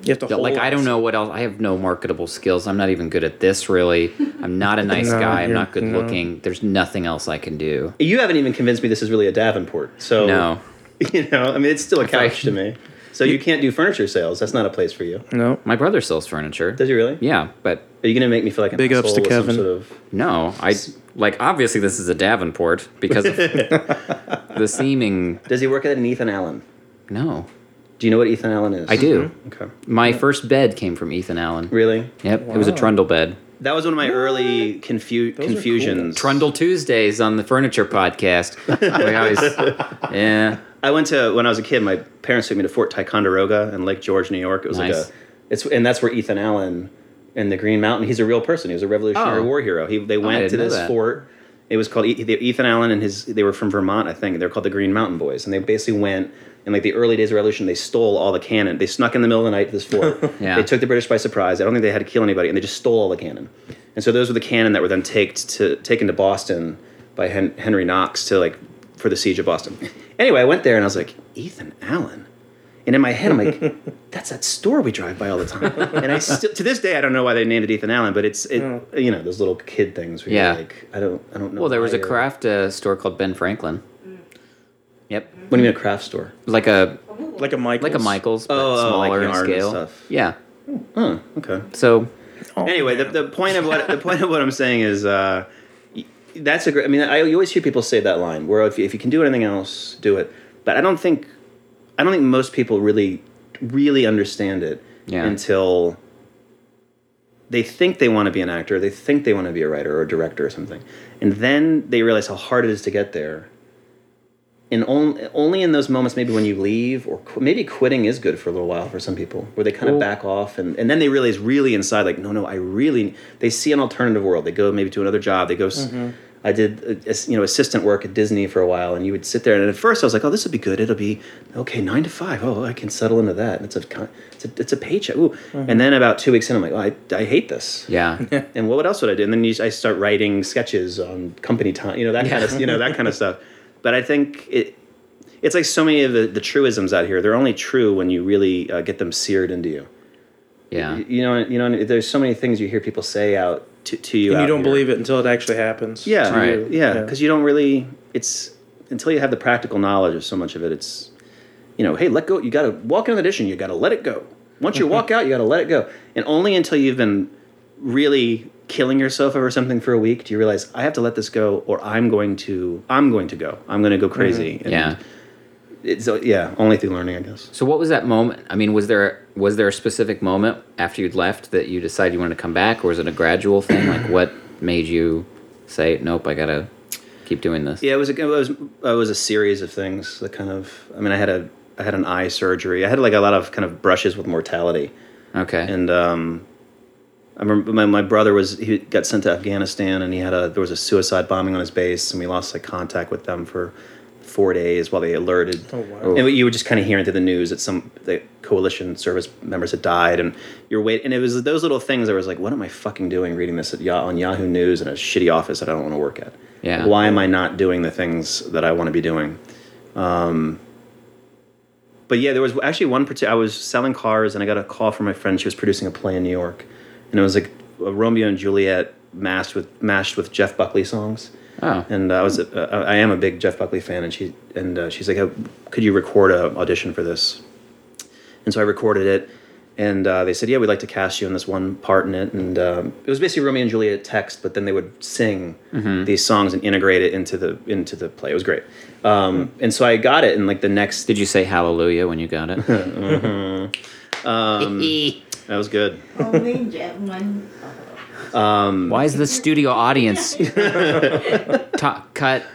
You have to hold like I don't it. know what else. I have no marketable skills. I'm not even good at this really. I'm not a nice No, guy. I'm you're- not good no. looking. There's nothing else I can do. You haven't even convinced me this is really a Davenport. So No. you know, I mean, it's still a I- couch to me. So you can't do furniture sales. That's not a place for you. No. My brother sells furniture. Does he really? Yeah, but Are you gonna make me feel like an Big ups asshole to with some Kevin. Sort of, no, I like obviously this is a Davenport because of the seeming. does he work at an Ethan Allen? No, Do you know what Ethan Allen is? I do. Okay. My first bed came from Ethan Allen. Really? Yep, it was a Wow. trundle bed. That was one of my early confu- Those are confusions. Trundle Tuesdays on the Furniture Podcast. We always, yeah. I went to when I was a kid. My parents took me to Fort Ticonderoga in Lake George, New York. It was Nice. like a, it's and that's where Ethan Allen in the Green Mountain. He's a real person. He was a Revolutionary Oh. War hero. He they I went didn't to know this that. fort. It was called E- the Ethan Allen and his. They were from Vermont, I think. They're called the Green Mountain Boys, and they basically went in like the early days of Revolution. They stole all the cannon. They snuck in the middle of the night to this fort. Yeah. They took the British by surprise. I don't think they had to kill anybody, and they just stole all the cannon. And so those were the cannon that were then taked to taken to Boston by Hen- Henry Knox to like for the siege of Boston. Anyway, I went there and I was like, Ethan Allen. And in my head, I'm like, that's that store we drive by all the time. And I still, to this day, I don't know why they named it Ethan Allen, but it's, it, you know, those little kid things. Where Yeah. You're like, I don't, I don't know. Well, there why was a you're- craft uh, store called Ben Franklin. Yep, What do you mean a craft store? like a Like a Michaels. like a Michaels, but Oh, oh, smaller like in yarn and scale. stuff. Yeah. Oh, okay. So Oh, Anyway, the, man. the point of what the point of what I'm saying is, uh, y- that's a great. I mean, I you always hear people say that line where if you, if you can do anything else, do it. But I don't think, I don't think most people really, really understand it Yeah. until they think they want to be an actor, they think they want to be a writer or a director or something, and then they realize how hard it is to get there. And only, only in those moments, maybe when you leave, or qu- maybe quitting is good for a little while for some people, where they kind of Well- back off, and, and then they realize really inside, like, no, no, I really, they see an alternative world. They go maybe to another job. They go, s I did, uh, as- you know, assistant work at Disney for a while, and you would sit there, and at first I was like, oh, this would be good. It'll be, okay, nine to five. Oh, I can settle into that. And it's a, con- it's a, it's a paycheck. Ooh. And then about two weeks in, I'm like, oh, I, I hate this. yeah, And what else would I do? And then you, I start writing sketches on company time, you know, that kind of, you know, that kind of stuff. But I think it, it's like so many of the, the truisms out here. They're only true when you really uh, get them seared into you. yeah. You know, you know. There's so many things you hear people say out to, to you, And you out don't here. believe it until it actually happens. Yeah, to Right. you. yeah, because you don't really. It's until you have the practical knowledge of so much of it. It's, you know, hey, let go. You got to walk in the audition. You got to let it go. Once you walk out, you got to let it go. And only until you've been really killing yourself over something for a week do you realize I have to let this go, or I'm going to. I'm going to go. I'm going to go crazy. And Yeah. It's uh, yeah. Only through learning, I guess. So what was that moment? I mean, was there was there a specific moment after you'd left that you decided you wanted to come back, or was it a gradual thing? Like, what made you say, "Nope, I gotta keep doing this"? Yeah, it was a, it was it was a series of things that kind of. I mean, I had a I had an eye surgery. I had like a lot of kind of brushes with mortality. Okay. And um, I remember my, my brother was he got sent to Afghanistan, and he had a there was a suicide bombing on his base, and we lost like contact with them for four days while they alerted. Oh, wow. And you were just kind of hearing through the news that some the coalition service members had died, and you're waiting. And it was those little things that was like, what am I fucking doing reading this at Yah- on Yahoo News in a shitty office that I don't want to work at? Yeah. Like, why am I not doing the things that I want to be doing? Um, but yeah, there was actually one particular. I was selling cars, and I got a call from my friend. She was producing a play in New York, and it was like a Romeo and Juliet mashed with mashed with Jeff Buckley songs. Oh. And I was uh, I am a big Jeff Buckley fan, and she and uh, she's like, oh, could you record an audition for this? And so I recorded it, and uh, they said, yeah, we'd like to cast you in this one part in it. And um, it was basically Romeo and Juliet text, but then they would sing these songs and integrate it into the into the play. It was great. Um, and so I got it, and like the next, Did you say hallelujah when you got it? um, that was good. Only German. Why is the studio audience Ta- cut?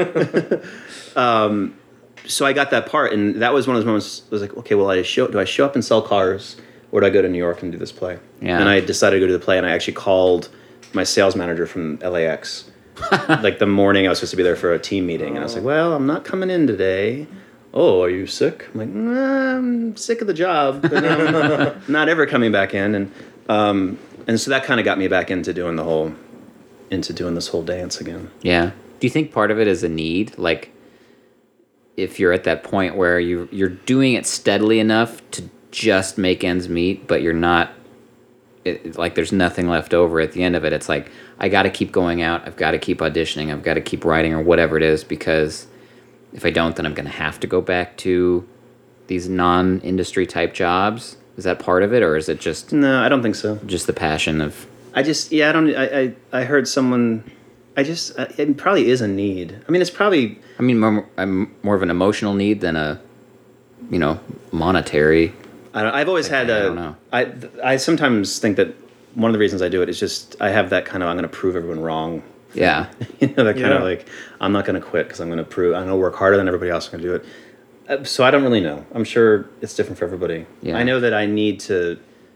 So I got that part, and that was one of those moments. I was like, okay, well, I show do I show up and sell cars, or do I go to New York and do this play? Yeah. And I decided to go to the play, and I actually called my sales manager from L A X. Like the morning I was supposed to be there for a team meeting, and I was like, well, I'm not coming in today. Oh, are you sick? I'm like, nah, I'm sick of the job, but I'm not ever coming back in. And um, and so that kind of got me back into doing the whole, into doing this whole dance again. Yeah. Do you think part of it is a need? Like, if you're at that point where you you're doing it steadily enough to just make ends meet, but you're not, it, like there's nothing left over at the end of it. It's like, I got to keep going out. I've got to keep auditioning. I've got to keep writing or whatever it is, because if I don't, then I'm going to have to go back to these non-industry type jobs. Is that part of it, or is it just No, I don't think so. just the passion of? I just, yeah, I don't, I, I, I heard someone, I just, uh, it probably is a need. I mean, it's probably, I mean, more, I'm more of an emotional need than a, you know, monetary. I don't, I've always had I a, don't know. I, I sometimes think that one of the reasons I do it is just, I have that kind of, I'm going to prove everyone wrong. Yeah. You know, that kind Yeah. of like, I'm not going to quit because I'm going to prove, I'm going to work harder than everybody else is going to do it. Uh, so I don't really know. I'm sure it's different for everybody. Yeah. I know that I need to,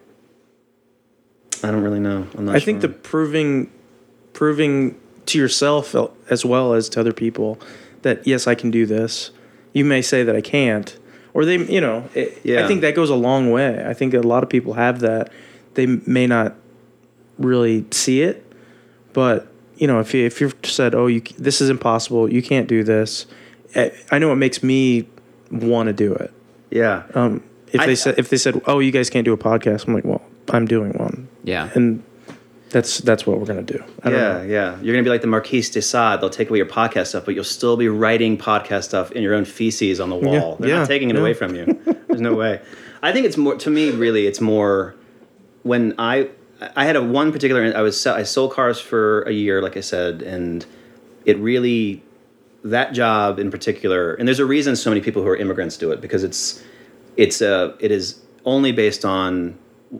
I don't really know. I'm not I sure. think the proving, proving to yourself as well as to other people that yes, I can do this. You may say that I can't, or they, you know, it, Yeah. I think that goes a long way. I think a lot of people have that. They may not really see it, but you know, if you if you've said, "Oh, you this is impossible. You can't do this," I know it makes me want to do it. Yeah. Um, if I- they said if they said, "Oh, you guys can't do a podcast," I'm like, "Well, I'm doing one." Yeah. And that's that's what we're gonna do. I don't Yeah, know. yeah. You're gonna be like the Marquise de Sade. They'll take away your podcast stuff, but you'll still be writing podcast stuff in your own feces on the wall. Yeah, They're yeah, not taking it yeah. away from you. There's no way. I think it's more to me. Really, it's more when I I had a one particular. I was I sold cars for a year, like I said, and it really that job in particular. And there's a reason so many people who are immigrants do it, because it's it's uh it is only based on.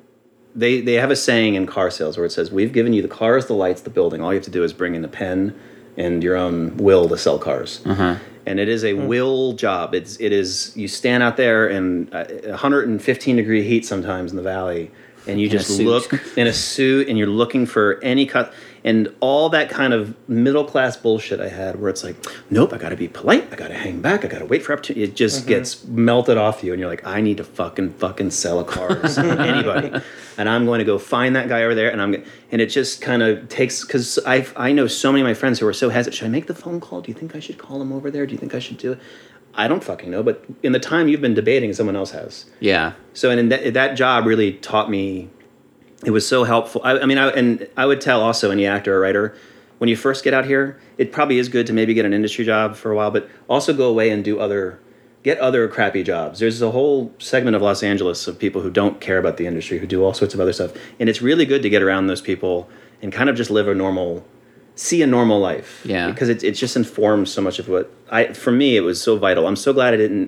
They they have a saying in car sales where it says, "We've given you the cars, the lights, the building. All you have to do is bring in a pen and your own will to sell cars." Uh-huh. And it is a will job. It's it is you stand out there in uh, one hundred fifteen degree heat sometimes in the valley, and you In a just suit. look in a suit, and you're looking for any cut and all that kind of middle class bullshit I had, where it's like, nope, I got to be polite, I got to hang back, I got to wait for opportunity. It just gets melted off you, and you're like, I need to fucking fucking sell a car to anybody, and I'm going to go find that guy over there, and I'm gonna, and it just kind of takes because I I know so many of my friends who are so hesitant. Should I make the phone call? Do you think I should call him over there? Do you think I should do it? I don't fucking know, but in the time you've been debating, someone else has. Yeah. So, and in that, that job really taught me, it was so helpful. I, I mean, I, and I would tell also any actor or writer, when you first get out here, it probably is good to maybe get an industry job for a while, but also go away and do other, get other crappy jobs. There's a whole segment of Los Angeles of people who don't care about the industry, who do all sorts of other stuff. And it's really good to get around those people and kind of just live a normal, see a normal life. Yeah. Because it, it just informs so much of what, I for me, it was so vital. I'm so glad I didn't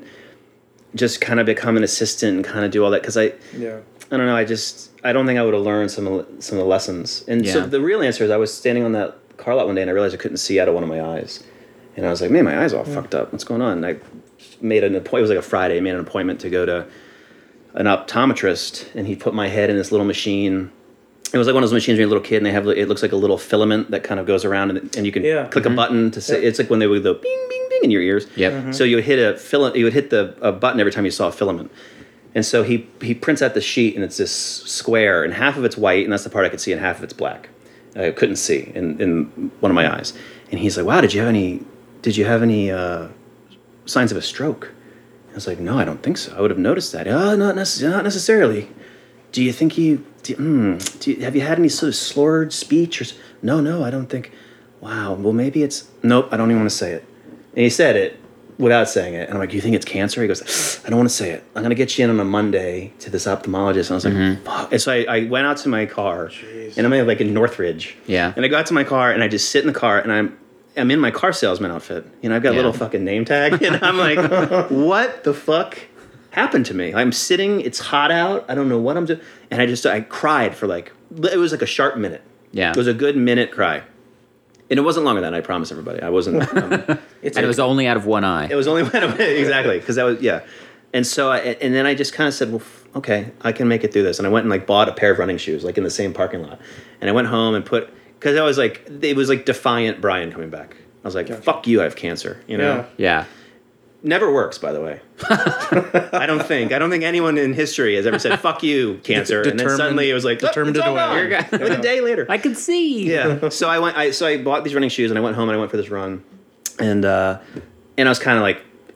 just kind of become an assistant and kind of do all that, because I, Yeah. I don't know. I just I don't think I would have learned some of, some of the lessons. And so Yeah. the real answer is I was standing on that car lot one day and I realized I couldn't see out of one of my eyes, and I was like, man, my eyes are all fucked up. What's going on? And I made an appointment. It was like a Friday. I made an appointment to go to an optometrist, and he put my head in this little machine. It was like one of those machines when you're a little kid, and they have it looks like a little filament that kind of goes around, and, and you can Yeah. click a button to say. It's like when they would go bing bing bing in your ears. Yep. So you would hit a filament. You would hit the a button every time you saw a filament. And so he he prints out the sheet, and it's this square, and half of it's white, and that's the part I could see, and half of it's black. I couldn't see in, in one of my eyes. And he's like, "Wow, did you have any? Did you have any uh, signs of a stroke?" I was like, "No, I don't think so. I would have noticed that." "Oh, not necess- not necessarily. Do you think you? Do, mm, do you, have you had any sort of slurred speech or?" s-" "No, no, I don't think." "Wow. Well, maybe it's." "Nope, I don't even want to say it." And he said it without saying it. And I'm like, "You think it's cancer?" He goes, "I don't want to say it. I'm going to get you in on a Monday to this ophthalmologist." And I was like, fuck. And so I, I went out to my car, and I'm in, like in Northridge. Yeah. And I go out to my car, and I just sit in the car, and I'm I'm in my car salesman outfit. You know, I've got a Yeah. little fucking name tag. And I'm like, what the fuck happened to me? I'm sitting, it's hot out. I don't know what I'm doing. And I just, I cried for like, it was like a sharp minute. Yeah. It was a good minute cry. And it wasn't longer than that, I promise everybody. I wasn't. Um, It's And it was only out of one eye. it was only when exactly because that was yeah, and so I, and then I just kind of said, well, f- okay, I can make it through this, and I went and like bought a pair of running shoes like in the same parking lot, and I went home and put because I was like it was like defiant Brian coming back. I was like, fuck you, I have cancer, you know. Yeah. Yeah. Never works, by the way. I don't think. I don't think anyone in history has ever said "fuck you, cancer," and then determined- suddenly it was like determined "Oh, it's it all away." gone." You're Like a day later. I could see. Yeah. So I went. I so I bought these running shoes, and I went home and I went for this run, and uh, and I was kind of like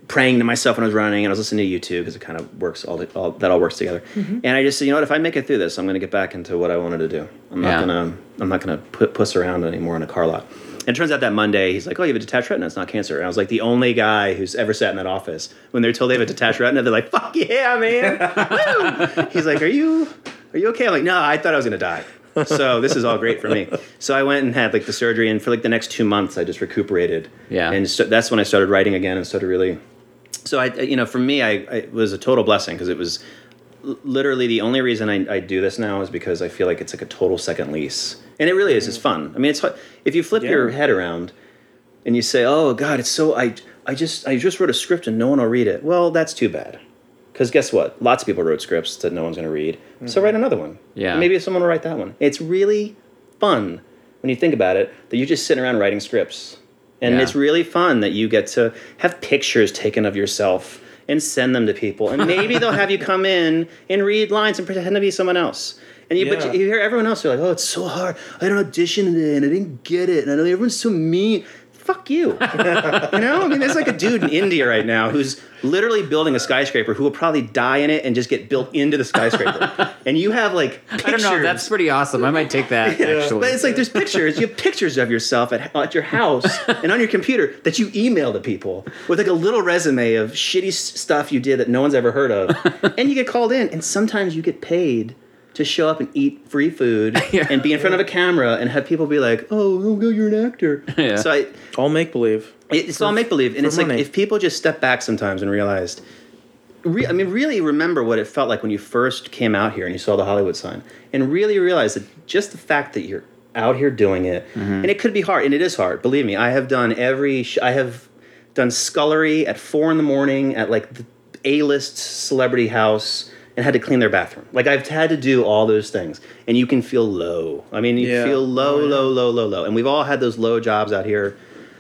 praying to myself when I was running, and I was listening to YouTube because it kind of works all, the, all that all works together. Mm-hmm. And I just said, you know what? If I make it through this, I'm going to get back into what I wanted to do. I'm not Yeah. gonna I'm not gonna put puss around anymore in a car lot. And it turns out that Monday, he's like, oh, you have a detached retina. It's not cancer. And I was like the only guy who's ever sat in that office. When they're told they have a detached retina, they're like, fuck yeah, man. Woo! He's like, are you are you okay? I'm like, no, I thought I was going to die. So this is all great for me. So I went and had like the surgery, and for like the next two months, I just recuperated. Yeah. And so that's when I started writing again and started really. So I, you know, for me, I, I it was a total blessing because it was l- literally the only reason I, I do this now is because I feel like it's like a total second lease, and it really is. It's fun. I mean, it's if you flip Yeah. your head around and you say, "Oh God, it's so I I just I just wrote a script and no one will read it." Well, that's too bad. Because guess what? Lots of people wrote scripts that no one's going to read. Mm-hmm. So write another one. Yeah. Maybe someone will write that one. It's really fun when you think about it that you're just sitting around writing scripts. And Yeah. it's really fun that you get to have pictures taken of yourself and send them to people. And maybe they'll have you come in and read lines and pretend to be someone else. And you, Yeah. but you, you hear everyone else, you're like, oh, it's so hard. I had an audition today and I didn't get it. And I know everyone's so mean. Fuck you. You know? I mean, there's like a dude in India right now who's literally building a skyscraper who will probably die in it and just get built into the skyscraper. And you have like pictures. I don't know. That's pretty awesome. I might take that, actually. But it's like there's pictures. You have pictures of yourself at, at your house and on your computer that you email to people with like a little resume of shitty s- stuff you did that no one's ever heard of. And you get called in, and sometimes you get paid to show up and eat free food Yeah. and be in front of a camera and have people be like, oh, oh you're an actor. Yeah. So I, All make believe. it's all make believe, and for it's like money. if people just step back sometimes and realized, re- I mean, really remember what it felt like when you first came out here and you saw the Hollywood sign, and really realize that just the fact that you're out here doing it, and it could be hard, and it is hard. Believe me, I have done every, sh- I have done scullery at four in the morning at like the A-list celebrity house. And had to clean their bathroom. Like I've had to do all those things, and you can feel low. I mean, you Yeah. feel low, Oh, yeah. low, low, low, low. And we've all had those low jobs out here.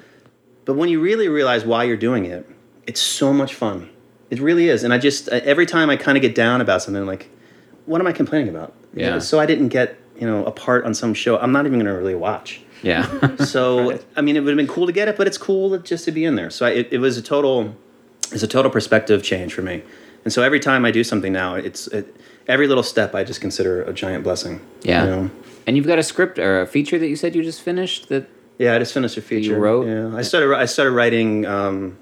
But when you really realize why you're doing it, it's so much fun. It really is. And I just every time I kind of get down about something, I'm like, what am I complaining about? Yeah. You know, so I didn't get you know a part on some show. I'm not even going to really watch. Yeah. So I mean, it would have been cool to get it, but it's cool just to be in there. So I, it, it was a total, it's a total perspective change for me. And so every time I do something now, it's it, every little step I just consider a giant blessing. Yeah. You know? And you've got a script or a feature that you said you just finished that. Yeah, I just finished a feature. wrote? Yeah, I started. I started writing. Um,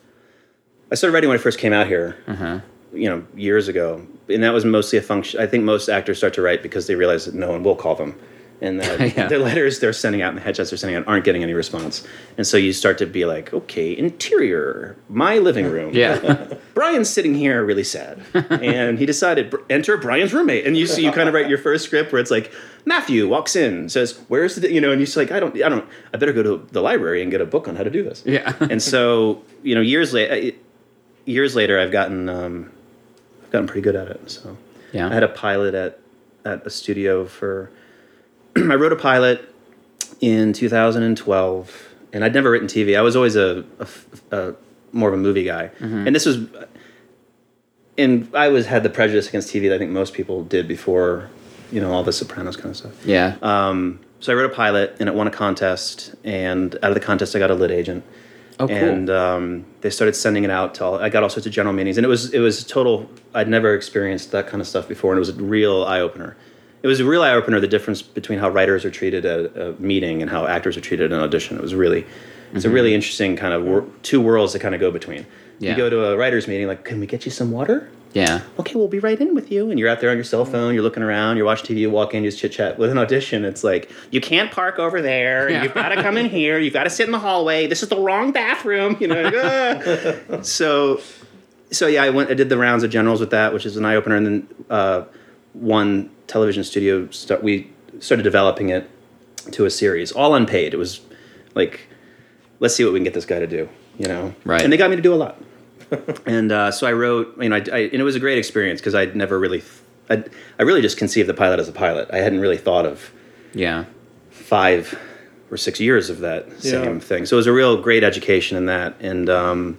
I started writing when I first came out here. Uh-huh. You know, years ago, and that was mostly a function. I think most actors start to write because they realize that no one will call them, and that Yeah. their letters they're sending out and the headshots they're sending out aren't getting any response. And so you start to be like, okay, interior, my living room. Yeah. Brian's sitting here really sad, and he decided "Br- enter Brian's roommate, and you see you kind of write your first script where it's like Matthew walks in, says where's the you know, and you're just like I don't I don't I better go to the library and get a book on how to do this. Yeah. And so you know years later, years later I've gotten um, I've gotten pretty good at it. So Yeah. I had a pilot at at a studio for I wrote a pilot in two thousand twelve, and I'd never written T V. I was always a, a, a more of a movie guy, Mm-hmm. and this was, and I was had the prejudice against T V that I think most people did before, you know, all the Sopranos kind of stuff. Yeah. Um, so I wrote a pilot, and it won a contest, and out of the contest, I got a lit agent. Oh, cool. And um, they started sending it out to all. I got all sorts of general meetings, and it was it was total. I'd never experienced that kind of stuff before, and it was a real eye opener. It was a real eye opener. The difference between how writers are treated at a meeting and how actors are treated at an audition. It was really, it's a really interesting kind of wor- two worlds to kind of go between. Yeah. You go to a writers meeting, like, can we get you some water? Yeah. Okay, we'll be right in with you. And you're out there on your cell phone, you're looking around, you're watching T V, you walk in, you just chit chat. With an audition, it's like, you can't park over there, Yeah. you've got to come in here, you've got to sit in the hallway, this is the wrong bathroom, you know. Like, ah. So, so yeah, I went, I did the rounds of generals with that, which is an eye opener. And then uh, one television studio, start, we started developing it to a series, all unpaid. It was like, let's see what we can get this guy to do, you know. Right. And they got me to do a lot. And uh, so I wrote, you know, I, I, and it was a great experience because I'd never really, I, I really just conceived the pilot as a pilot. I hadn't really thought of Yeah. five or six years of that same Yeah. thing. So it was a real great education in that, and um,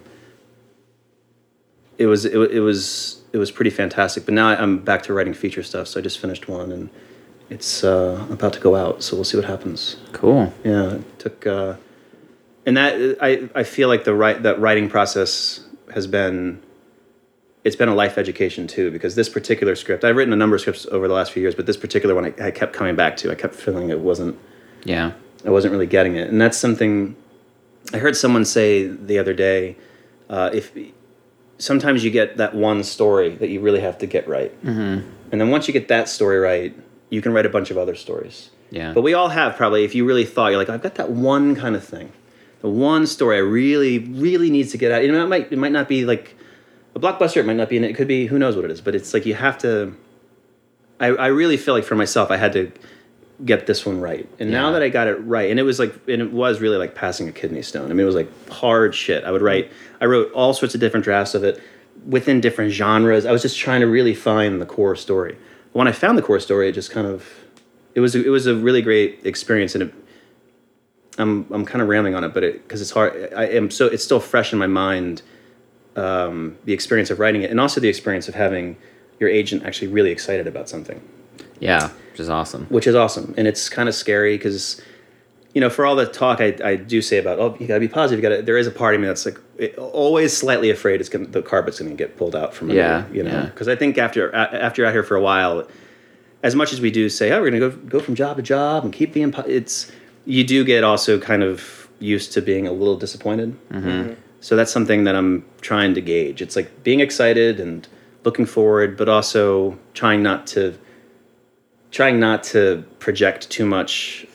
it was it, wa- it was it was pretty fantastic. But now I'm back to writing feature stuff. So I just finished one, and it's uh, about to go out. So we'll see what happens. Cool. Yeah, it took, uh, and that I I feel like the right that writing process has been, it's been a life education too, because this particular script, I've written a number of scripts over the last few years, but this particular one I, I kept coming back to. I kept feeling it wasn't, Yeah. I wasn't really getting it. And that's something I heard someone say the other day, uh, if sometimes you get that one story that you really have to get right. Mm-hmm. And then once you get that story right, you can write a bunch of other stories. Yeah. But we all have probably, if you really thought, you're like, I've got that one kind of thing. The one story I really, really need to get out. You know, it might, it might not be like a blockbuster. It might not be, it could be, who knows what it is. But it's like you have to, I, I really feel like for myself, I had to get this one right. And Yeah. now that I got it right, and it was like, and it was really like passing a kidney stone. I mean, it was like hard shit. I would write, I wrote all sorts of different drafts of it within different genres. I was just trying to really find the core story. When I found the core story, it just kind of, it was, it was a really great experience. And it, I'm, I'm kind of rambling on it, but it, cause it's hard. I am so, it's still fresh in my mind. Um, the experience of writing it, and also the experience of having your agent actually really excited about something. Yeah, which is awesome. Which is awesome. And it's kind of scary because, you know, for all the talk I, I do say about, oh, you got to be positive, you got to, there is a part of me that's like it, always slightly afraid it's gonna, the carpet's going to get pulled out from under Yeah, you, you know. yeah. Because I think after after you're out here for a while, as much as we do say, oh, we're going to go go from job to job and keep being, po-, it's, you do get also kind of used to being a little disappointed. Mm-hmm. So that's something that I'm trying to gauge. It's like being excited and looking forward, but also trying not to trying not to project too much.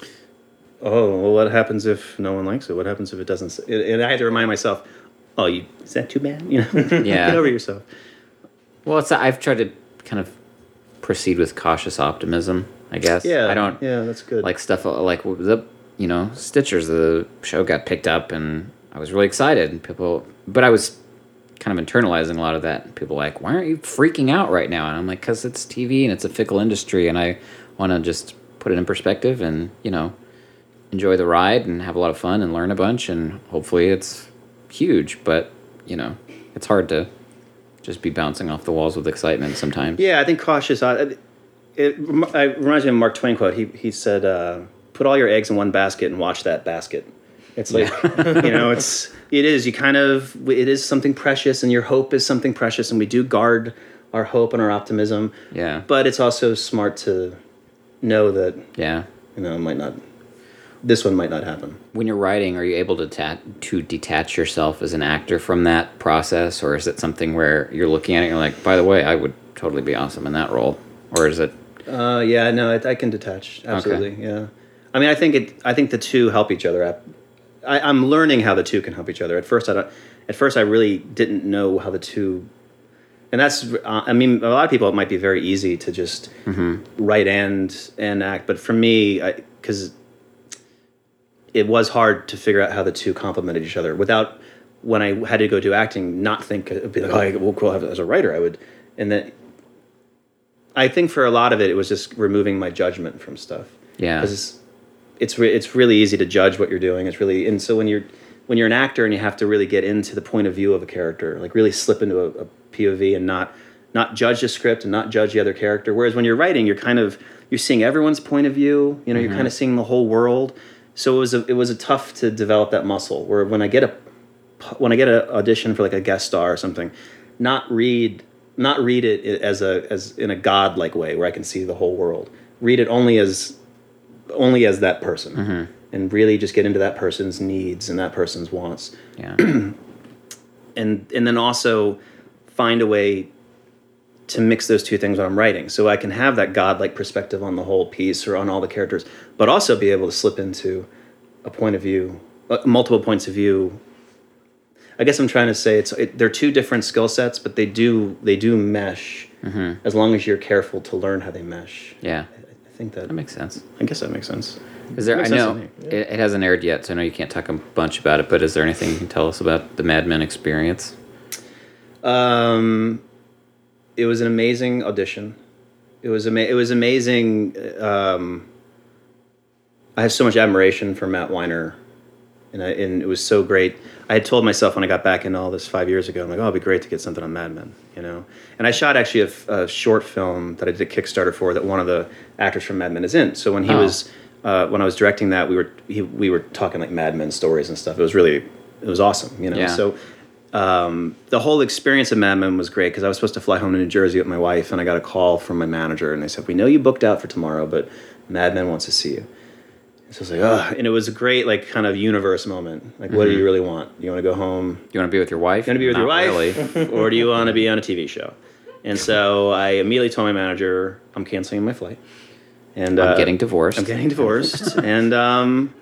Oh, well, what happens if no one likes it? What happens if it doesn't? And I had to remind myself, oh, you, is that too bad? You know, Yeah. Get over yourself. Well, it's I've tried to kind of proceed with cautious optimism, I guess. Yeah, I don't Yeah, that's good. like stuff like the you know Stitchers. The show got picked up, and I was really excited. And people, but I was kind of internalizing a lot of that. People were like, why aren't you freaking out right now? And I'm like, because it's T V and it's a fickle industry, and I want to just put it in perspective and you know enjoy the ride and have a lot of fun and learn a bunch, and hopefully it's huge. But you know, it's hard to just be bouncing off the walls with excitement sometimes. Yeah, I think cautious. It, it, rem- it reminds me of a Mark Twain quote. He he said, uh, "Put all your eggs in one basket and watch that basket." It's like you know, it's it is. You kind of it is something precious, and your hope is something precious, and we do guard our hope and our optimism. Yeah. But it's also smart to know that Yeah. you know it might not. This one might not happen. When you're writing, are you able to ta- to detach yourself as an actor from that process, or is it something where you're looking at it and you're like, by the way, I would totally be awesome in that role, or is it? Uh, yeah, no, I, I can detach. Absolutely, yeah. I mean, I think it. I think the two help each other out. I, I'm learning how the two can help each other. At first, I don't, at first I really didn't know how the two. And that's. Uh, I mean, a lot of people it might be very easy to just Mm-hmm. write and and act, but for me, because it was hard to figure out how the two complemented each other without. When I had to go do acting, not think it'd be like, oh, I will cool as a writer. I would, and then. I think for a lot of it, it was just removing my judgment from stuff. Yeah. Because it's re- it's really easy to judge what you're doing. It's really and so when you're when you're an actor and you have to really get into the point of view of a character, like really slip into a, a P O V and not not judge the script and not judge the other character. Whereas when you're writing, you're kind of you're seeing everyone's point of view. You know, Mm-hmm. you're kind of seeing the whole world. So it was a, it was a tough to develop that muscle. Where when I get a when I get an audition for like a guest star or something, not read. Not read it as a as in a godlike way where I can see the whole world. Read it only as only as that person, Mm-hmm. and really just get into that person's needs and that person's wants, Yeah. and and then also find a way to mix those two things when I'm writing, so I can have that godlike perspective on the whole piece or on all the characters, but also be able to slip into a point of view, uh, multiple points of view. I guess I'm trying to say it's it, they're two different skill sets, but they do they do mesh Mm-hmm. as long as you're careful to learn how they mesh. Yeah. I, I think that That makes sense. I guess that makes sense. Is there? I Makes sense know to me. it, it hasn't aired yet, so I know you can't talk a bunch about it. But is there anything you can tell us about the Mad Men experience? Um, it was an amazing audition. It was ama- It was amazing. Um, I have so much admiration for Matt Weiner, and I, and it was so great. I had told myself when I got back into all this five years ago, I'm like, oh, it'd be great to get something on Mad Men, you know. And I shot actually a, f- a short film that I did a Kickstarter for that one of the actors from Mad Men is in. So when he Oh. was uh, when I was directing that, we were he, we were talking like Mad Men stories and stuff. It was really it was awesome, you know. Yeah. So um, the whole experience of Mad Men was great because I was supposed to fly home to New Jersey with my wife, and I got a call from my manager, and they said, "We know you booked out for tomorrow, but Mad Men wants to see you." And so I was like, "Ugh," and it was a great like kind of universe moment. Like, mm-hmm. What do you really want? You want to go home? You want to be with your wife? You want to be with Not your wife, really. or do you want to be on a T V show? And so I immediately told my manager, "I'm canceling my flight." And I'm uh, getting divorced. I'm getting divorced, and um,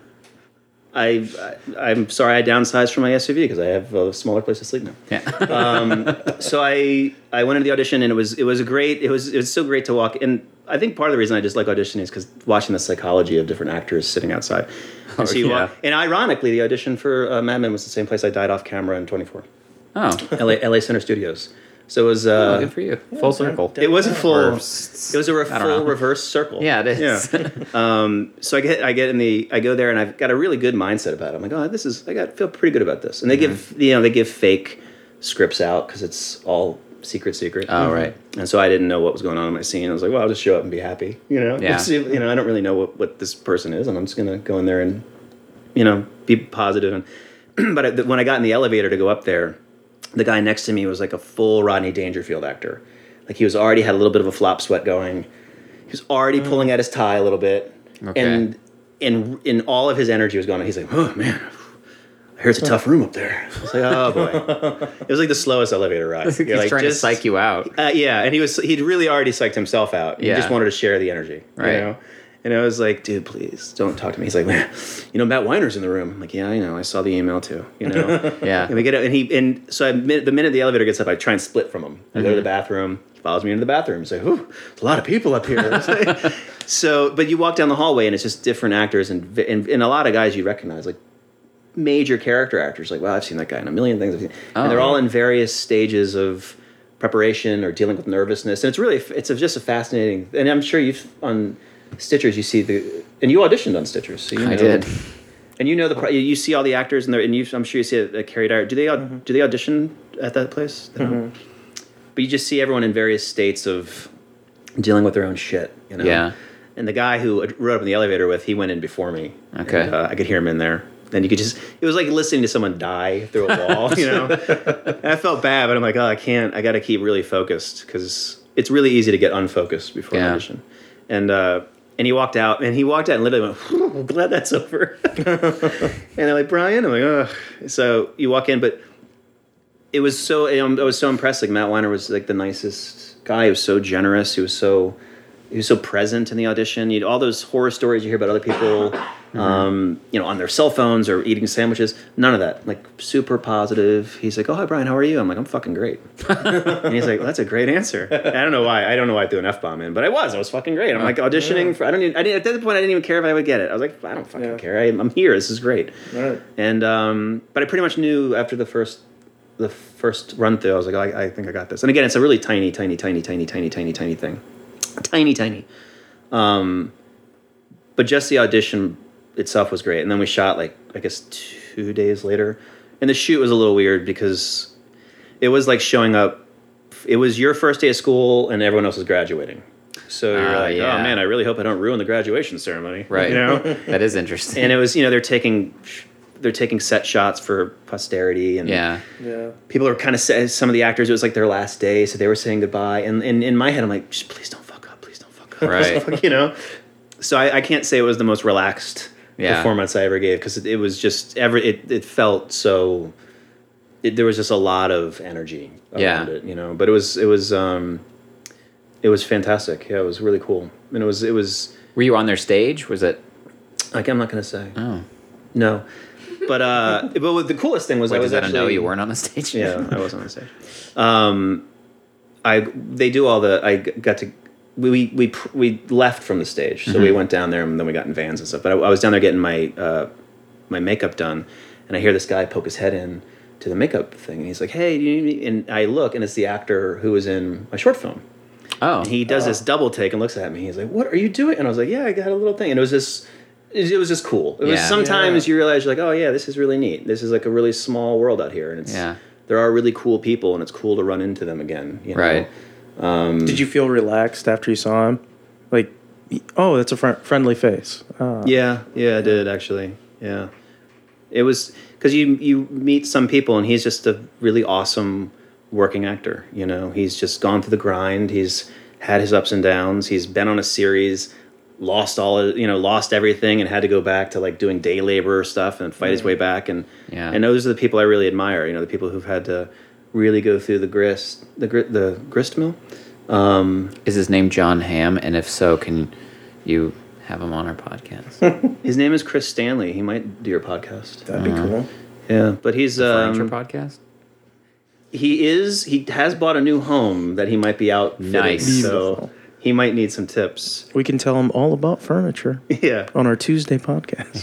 I, I I'm sorry I downsized from my S U V because I have a smaller place to sleep now. Yeah. um, so I I went into the audition, and it was it was a great it was it was so great to walk. And I think part of the reason I just like auditioning is because watching the psychology of different actors sitting outside. And, so you yeah. walk, and ironically, the audition for uh, Mad Men was the same place I died off camera in twenty-four. Oh. L A L A Center Studios. So it was uh, oh, good for you. Full circle. It was a full. Or, it was a re- full know. reverse circle. Yeah, it is. Yeah. um, so I get I get in the I go there and I've got a really good mindset about it. I'm like, oh, this is I got feel pretty good about this. And they mm-hmm. give you know they give fake scripts out because it's all secret secret. Oh mm-hmm. right. And so I didn't know what was going on in my scene. I was like, well, I'll just show up and be happy. You know. Yeah. See, you know, I don't really know what, what this person is, and I'm just gonna go in there and you know be positive. And but I, when I got in the elevator to go up there, the guy next to me was like a full Rodney Dangerfield actor. Like he was already had a little bit of a flop sweat going. He was already mm. pulling at his tie a little bit. Okay. And in in all of his energy was going. He's like, oh man, I hear it's a tough room up there. I was like, oh boy. It was like the slowest elevator ride. He's You're like, trying just, to psych you out. Uh, yeah, and he was he'd really already psyched himself out. Yeah. He just wanted to share the energy. Right. You know? And I was like, dude, please don't talk to me. He's like, man, you know, Matt Weiner's in the room. I'm like, yeah, I know. I saw the email too. You know, yeah. And we get and he and so I, the minute the elevator gets up, I try and split from him. I mm-hmm. go to the bathroom. He follows me into the bathroom. He's like, ooh, there's a lot of people up here. Like, so, but you walk down the hallway and it's just different actors and, and and a lot of guys you recognize, like major character actors. Like, wow, I've seen that guy in a million things. I've seen. Oh. And they're all in various stages of preparation or dealing with nervousness. And it's really it's a, just a fascinating. And I'm sure you've on. Stitchers, you see the, and you auditioned on Stitchers. So you know, I did, and you know the you see all the actors, and, and you, I'm sure you see a, a Carrie Dyer. Do they mm-hmm. do they audition at that place? Mm-hmm. But you just see everyone in various states of dealing with their own shit. You know. Yeah. And the guy who rode up in the elevator with, he went in before me. Okay. And, uh, I could hear him in there. And you could just, it was like listening to someone die through a wall, you know? And I felt bad, but I'm like, oh, I can't, I got to keep really focused because it's really easy to get unfocused before yeah. an audition. And, uh, and he walked out, and he walked out and literally went, I'm glad that's over. And they're like, Brian? I'm like, oh. So you walk in, but it was so, I was so impressed. Like, Matt Weiner was like the nicest guy. He was so generous. He was so, he was so present in the audition. You all those horror stories you hear about other people, mm-hmm. um, you know, on their cell phones or eating sandwiches. None of that. Like, super positive. He's like, oh, hi, Brian, how are you? I'm like, I'm fucking great. And he's like, well, that's a great answer. And I don't know why. I don't know why I threw an F-bomb in, but I was. I was fucking great. I'm like auditioning yeah. for, I don't even, I didn't, at that point, I didn't even care if I would get it. I was like, I don't fucking yeah. care. I, I'm here. This is great. Right. And, um, but I pretty much knew after the first, the first run through, I was like, oh, I, I think I got this. And again, it's a really tiny, tiny, tiny, tiny, tiny, tiny, tiny thing. Tiny, tiny. Um, but just the audition itself was great. And then we shot like, I guess two days later. And the shoot was a little weird because it was like showing up. It was your first day of school and everyone else was graduating. So you're uh, like, yeah. oh man, I really hope I don't ruin the graduation ceremony. Right. You know? That is interesting. And it was, you know, they're taking, they're taking set shots for posterity. And yeah. Yeah. people are kind of, some of the actors, it was like their last day. So they were saying goodbye. And, and in my head, I'm like, just please don't fuck up. Please don't fuck up. Right. You know? So I, I can't say it was the most relaxed yeah. performance I ever gave because it, it was just every it, it felt so it, there was just a lot of energy around yeah. it, you know. But it was it was um, it was fantastic. Yeah, it was really cool. And it was it was. Were you on their stage? Was it? Like I'm not gonna say. Oh. No, but uh, but what the coolest thing was Wait, I was does that actually know you weren't on the stage? Yeah, I was on the stage. Um, I they do all the I got to. We we we left from the stage, so mm-hmm. we went down there and then we got in vans and stuff. But I, I was down there getting my uh, my makeup done, and I hear this guy poke his head in to the makeup thing, and he's like, "Hey, do you need me?" And I look, and it's the actor who was in my short film. Oh, and he does oh. this double take and looks at me. He's like, "What are you doing?" And I was like, "Yeah, I got a little thing." And it was just it was just cool. It was yeah. sometimes yeah. you realize you're like, "Oh yeah, this is really neat. This is like a really small world out here, and it's yeah. there are really cool people, and it's cool to run into them again." You know? Right. Um, Did you feel relaxed after you saw him? Like, oh, that's a fr- friendly face. Oh. Yeah, yeah, I did actually. Yeah, It was because you you meet some people and he's just a really awesome working actor. You know, he's just gone through the grind. He's had his ups and downs. He's been on a series, lost all you know, lost everything, and had to go back to like doing day labor stuff and fight mm. his way back. And yeah. and those are the people I really admire. You know, the people who've had to really go through the grist, the grit, the grist mill. Um, Is his name John Hamm? And if so, can you have him on our podcast? His name is Chris Stanley. He might do your podcast. That'd be Uh-huh. cool. Yeah, but he's The um, Furniture Podcast? he is he has bought a new home that he might be out fitting, Nice. so Beautiful. he might need some tips. We can tell him all about furniture Yeah. on our Tuesday podcast.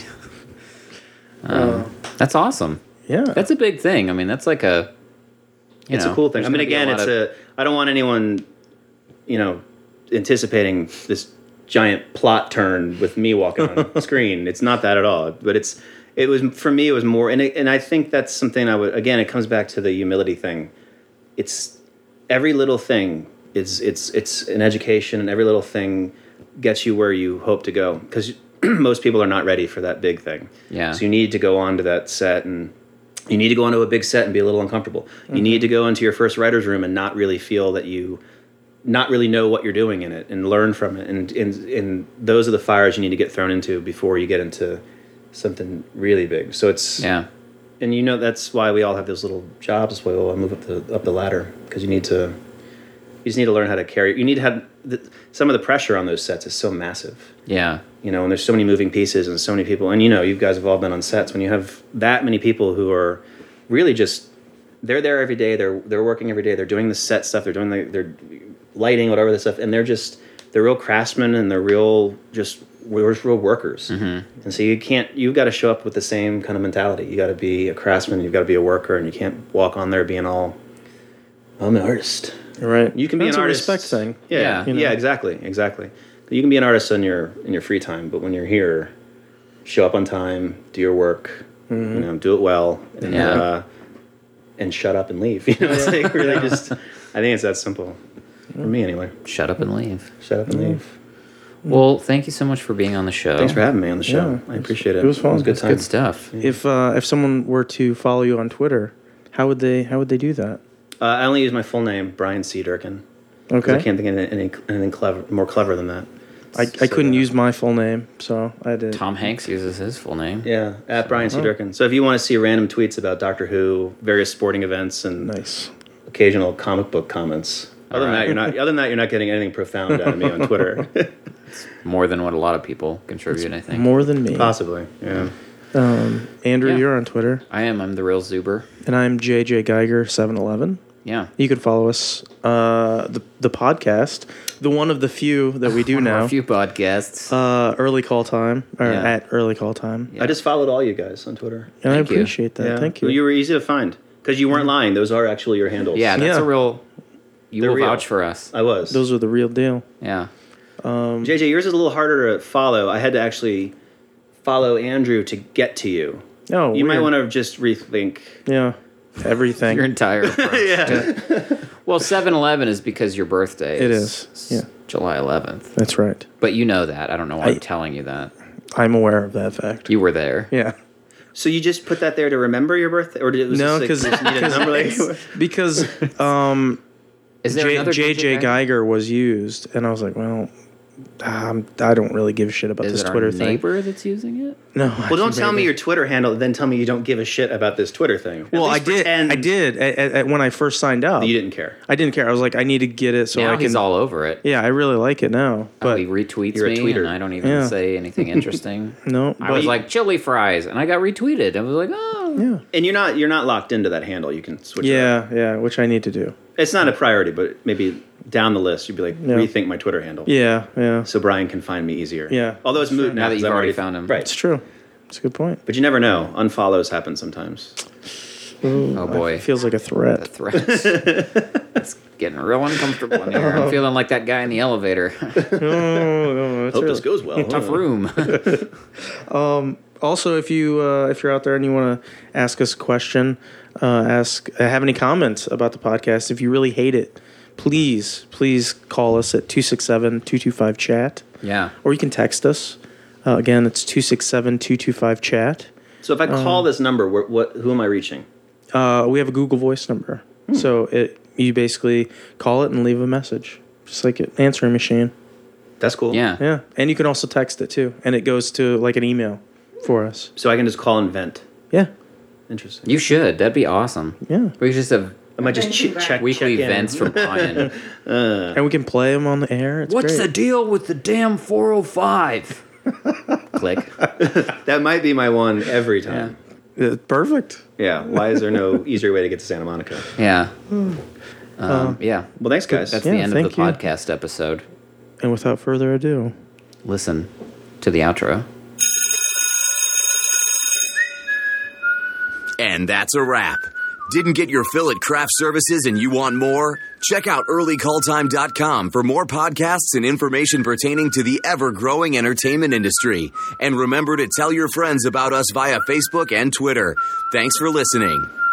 Um, that's awesome. Yeah. That's a big thing. I mean, that's like a. You It's know, a cool thing. there's I mean, gonna be again, lot it's of- a. I don't want anyone, you know, anticipating this giant plot turn with me walking on screen. It's not that at all. But it's. It was for me. It was more, and it, and I think that's something I would. Again, it comes back to the humility thing. It's every little thing is it's it's an education, and every little thing gets you where you hope to go. Because most people are not ready for that big thing. Yeah. So you need to go onto that set and. You need to go onto a big set and be a little uncomfortable. You mm-hmm. need to go into your first writer's room and not really feel that you, not really know what you're doing in it and learn from it. And, and, and those are the fires you need to get thrown into before you get into something really big. So it's, Yeah. and you know, that's why we all have those little jobs. That's why we all move up the, up the ladder. Because you need to, you just need to learn how to carry, you need to have, the, some of the pressure on those sets is so massive. Yeah. You know, and there's so many moving pieces and so many people. And, you know, you guys have all been on sets. When you have that many people who are really just, they're there every day. They're they're working every day. They're doing the set stuff. They're doing the, they're lighting, whatever the stuff. And they're just, they're real craftsmen and they're real, just, we're just real workers. Mm-hmm. And so you can't, you've got to show up with the same kind of mentality. You got to be a craftsman. You've got to be a worker. And you can't walk on there being all, I'm an artist. Right. You can be That's an a artist. respect thing. Yeah, Yeah. yeah, You know? exactly, exactly. You can be an artist in your in your free time, but when you're here, show up on time, do your work, Mm-hmm. you know, do it well, and Yeah. uh, and shut up and leave. You know, it's like really Yeah. just. I think it's that simple for me anyway. Shut up and leave. Shut up and Mm-hmm. leave. Well, thank you so much for being on the show. Thanks for having me on the show. Yeah. I appreciate it. It was fun. It was a good It's time. Good stuff. If uh, if someone were to follow you on Twitter, how would they how would they do that? Uh, I only use my full name, Brian C. Durkin. 'Cause Okay. I can't think of any, anything clever, more clever than that. I, I So, couldn't uh, use my full name, so I did. Tom Hanks uses his full name. Yeah, at Brian C. Oh. Durkin. So if you want to see random tweets about Doctor Who, various sporting events, and Nice. occasional comic book comments. Other than All right. that, you're not. Other than that, you're not getting anything profound out of me on Twitter. More than what a lot of people contribute, I think. More than me. Possibly, yeah. Um, Andrew, Yeah. you're on Twitter, I am. I'm the real Zuber. and I'm J J Geiger seven eleven. Yeah. You can follow us, uh, the the podcast, the one of the few that we do One of our now. few podcasts. Uh, early call time, or Yeah. at early call time, Yeah. I just followed all you guys on Twitter. and I Thank you. appreciate that. Yeah. Thank you. You were easy to find because you weren't lying. Those are actually your handles. yeah, that's Yeah. a real. You They're will real. vouch for us. I was. Those are the real deal. Yeah. J J, yours is a little harder to follow. I had to actually follow Andrew to get to you. Oh, You might weird. want to just rethink. Yeah, everything. Your entire approach. Yeah. Well, seven eleven is because your birthday It is, is, yeah. July eleventh. That's right. But you know that. I don't know why I, I- am telling you that. I'm aware of that fact. You were there. Yeah. So you just put that there to remember your birthday, or did it was No, just like, because you just needed a number? Like, because um, Is there J- another J J Geiger was used, and I was like, well, um, I don't really give a shit about Is this it Twitter our thing. neighbor that's using it? No. well, don't tell me your Twitter handle, then tell me you don't give a shit about this Twitter thing. At Well, I least did. pretend I did at, at, at when I first signed up. You didn't care. I didn't care. I was like, I need to get it so now I can. he's all over it. Yeah, I really like it now. But But he retweets You're a me, tweeter. and I don't even Yeah. say anything interesting. no, I but was like chili fries, and I got retweeted. I was like, oh, yeah, And you're not you're not locked into that handle. You can switch. it up. yeah, yeah, which I need to do. It's not a priority, but maybe down the list, you'd be like, Yeah. rethink my Twitter handle. Yeah, yeah, So Brian can find me easier. Yeah. Although it's moot now, Now that 'cause you've I've already found him. Right. it's true. It's a good point. But you never know. Unfollows happen sometimes. oh boy, It feels like a the threat. threats. It's getting real uncomfortable in here. I'm feeling like that guy in the elevator. oh, no, it's Hope really- this goes well. Tough room. Also, if you uh, if you're out there and you want to ask us a question, uh, ask uh, have any comments about the podcast. If you really hate it, please please call us at two six seven, two two five chat, yeah. or you can text us. Uh, again, it's two six seven, two two five chat. So if I call this number, what, what who am I reaching? Uh, we have a Google Voice number. Hmm. So it you basically call it and leave a message, just like an answering machine. That's cool. Yeah. Yeah, and you can also text it too, and it goes to like an email for us. So I can just call and vent. Yeah. Interesting. You should. That'd be awesome. Yeah. We just have I might just ch- check weekly check in. events from Pine. uh, And we can play them on the air. It's What's great. the deal with the damn four oh five? Click. That might be my one every time. Uh, perfect. Yeah. Why is there no easier way to get to Santa Monica? Yeah. Um, yeah. Well, thanks, guys. That's Yeah, the end of the thank you. podcast episode. And without further ado, Listen to the outro. And that's a wrap. Didn't get your fill at craft services and you want more? Check out early call time dot com for more podcasts and information pertaining to the ever-growing entertainment industry. And remember to tell your friends about us via Facebook and Twitter. Thanks for listening.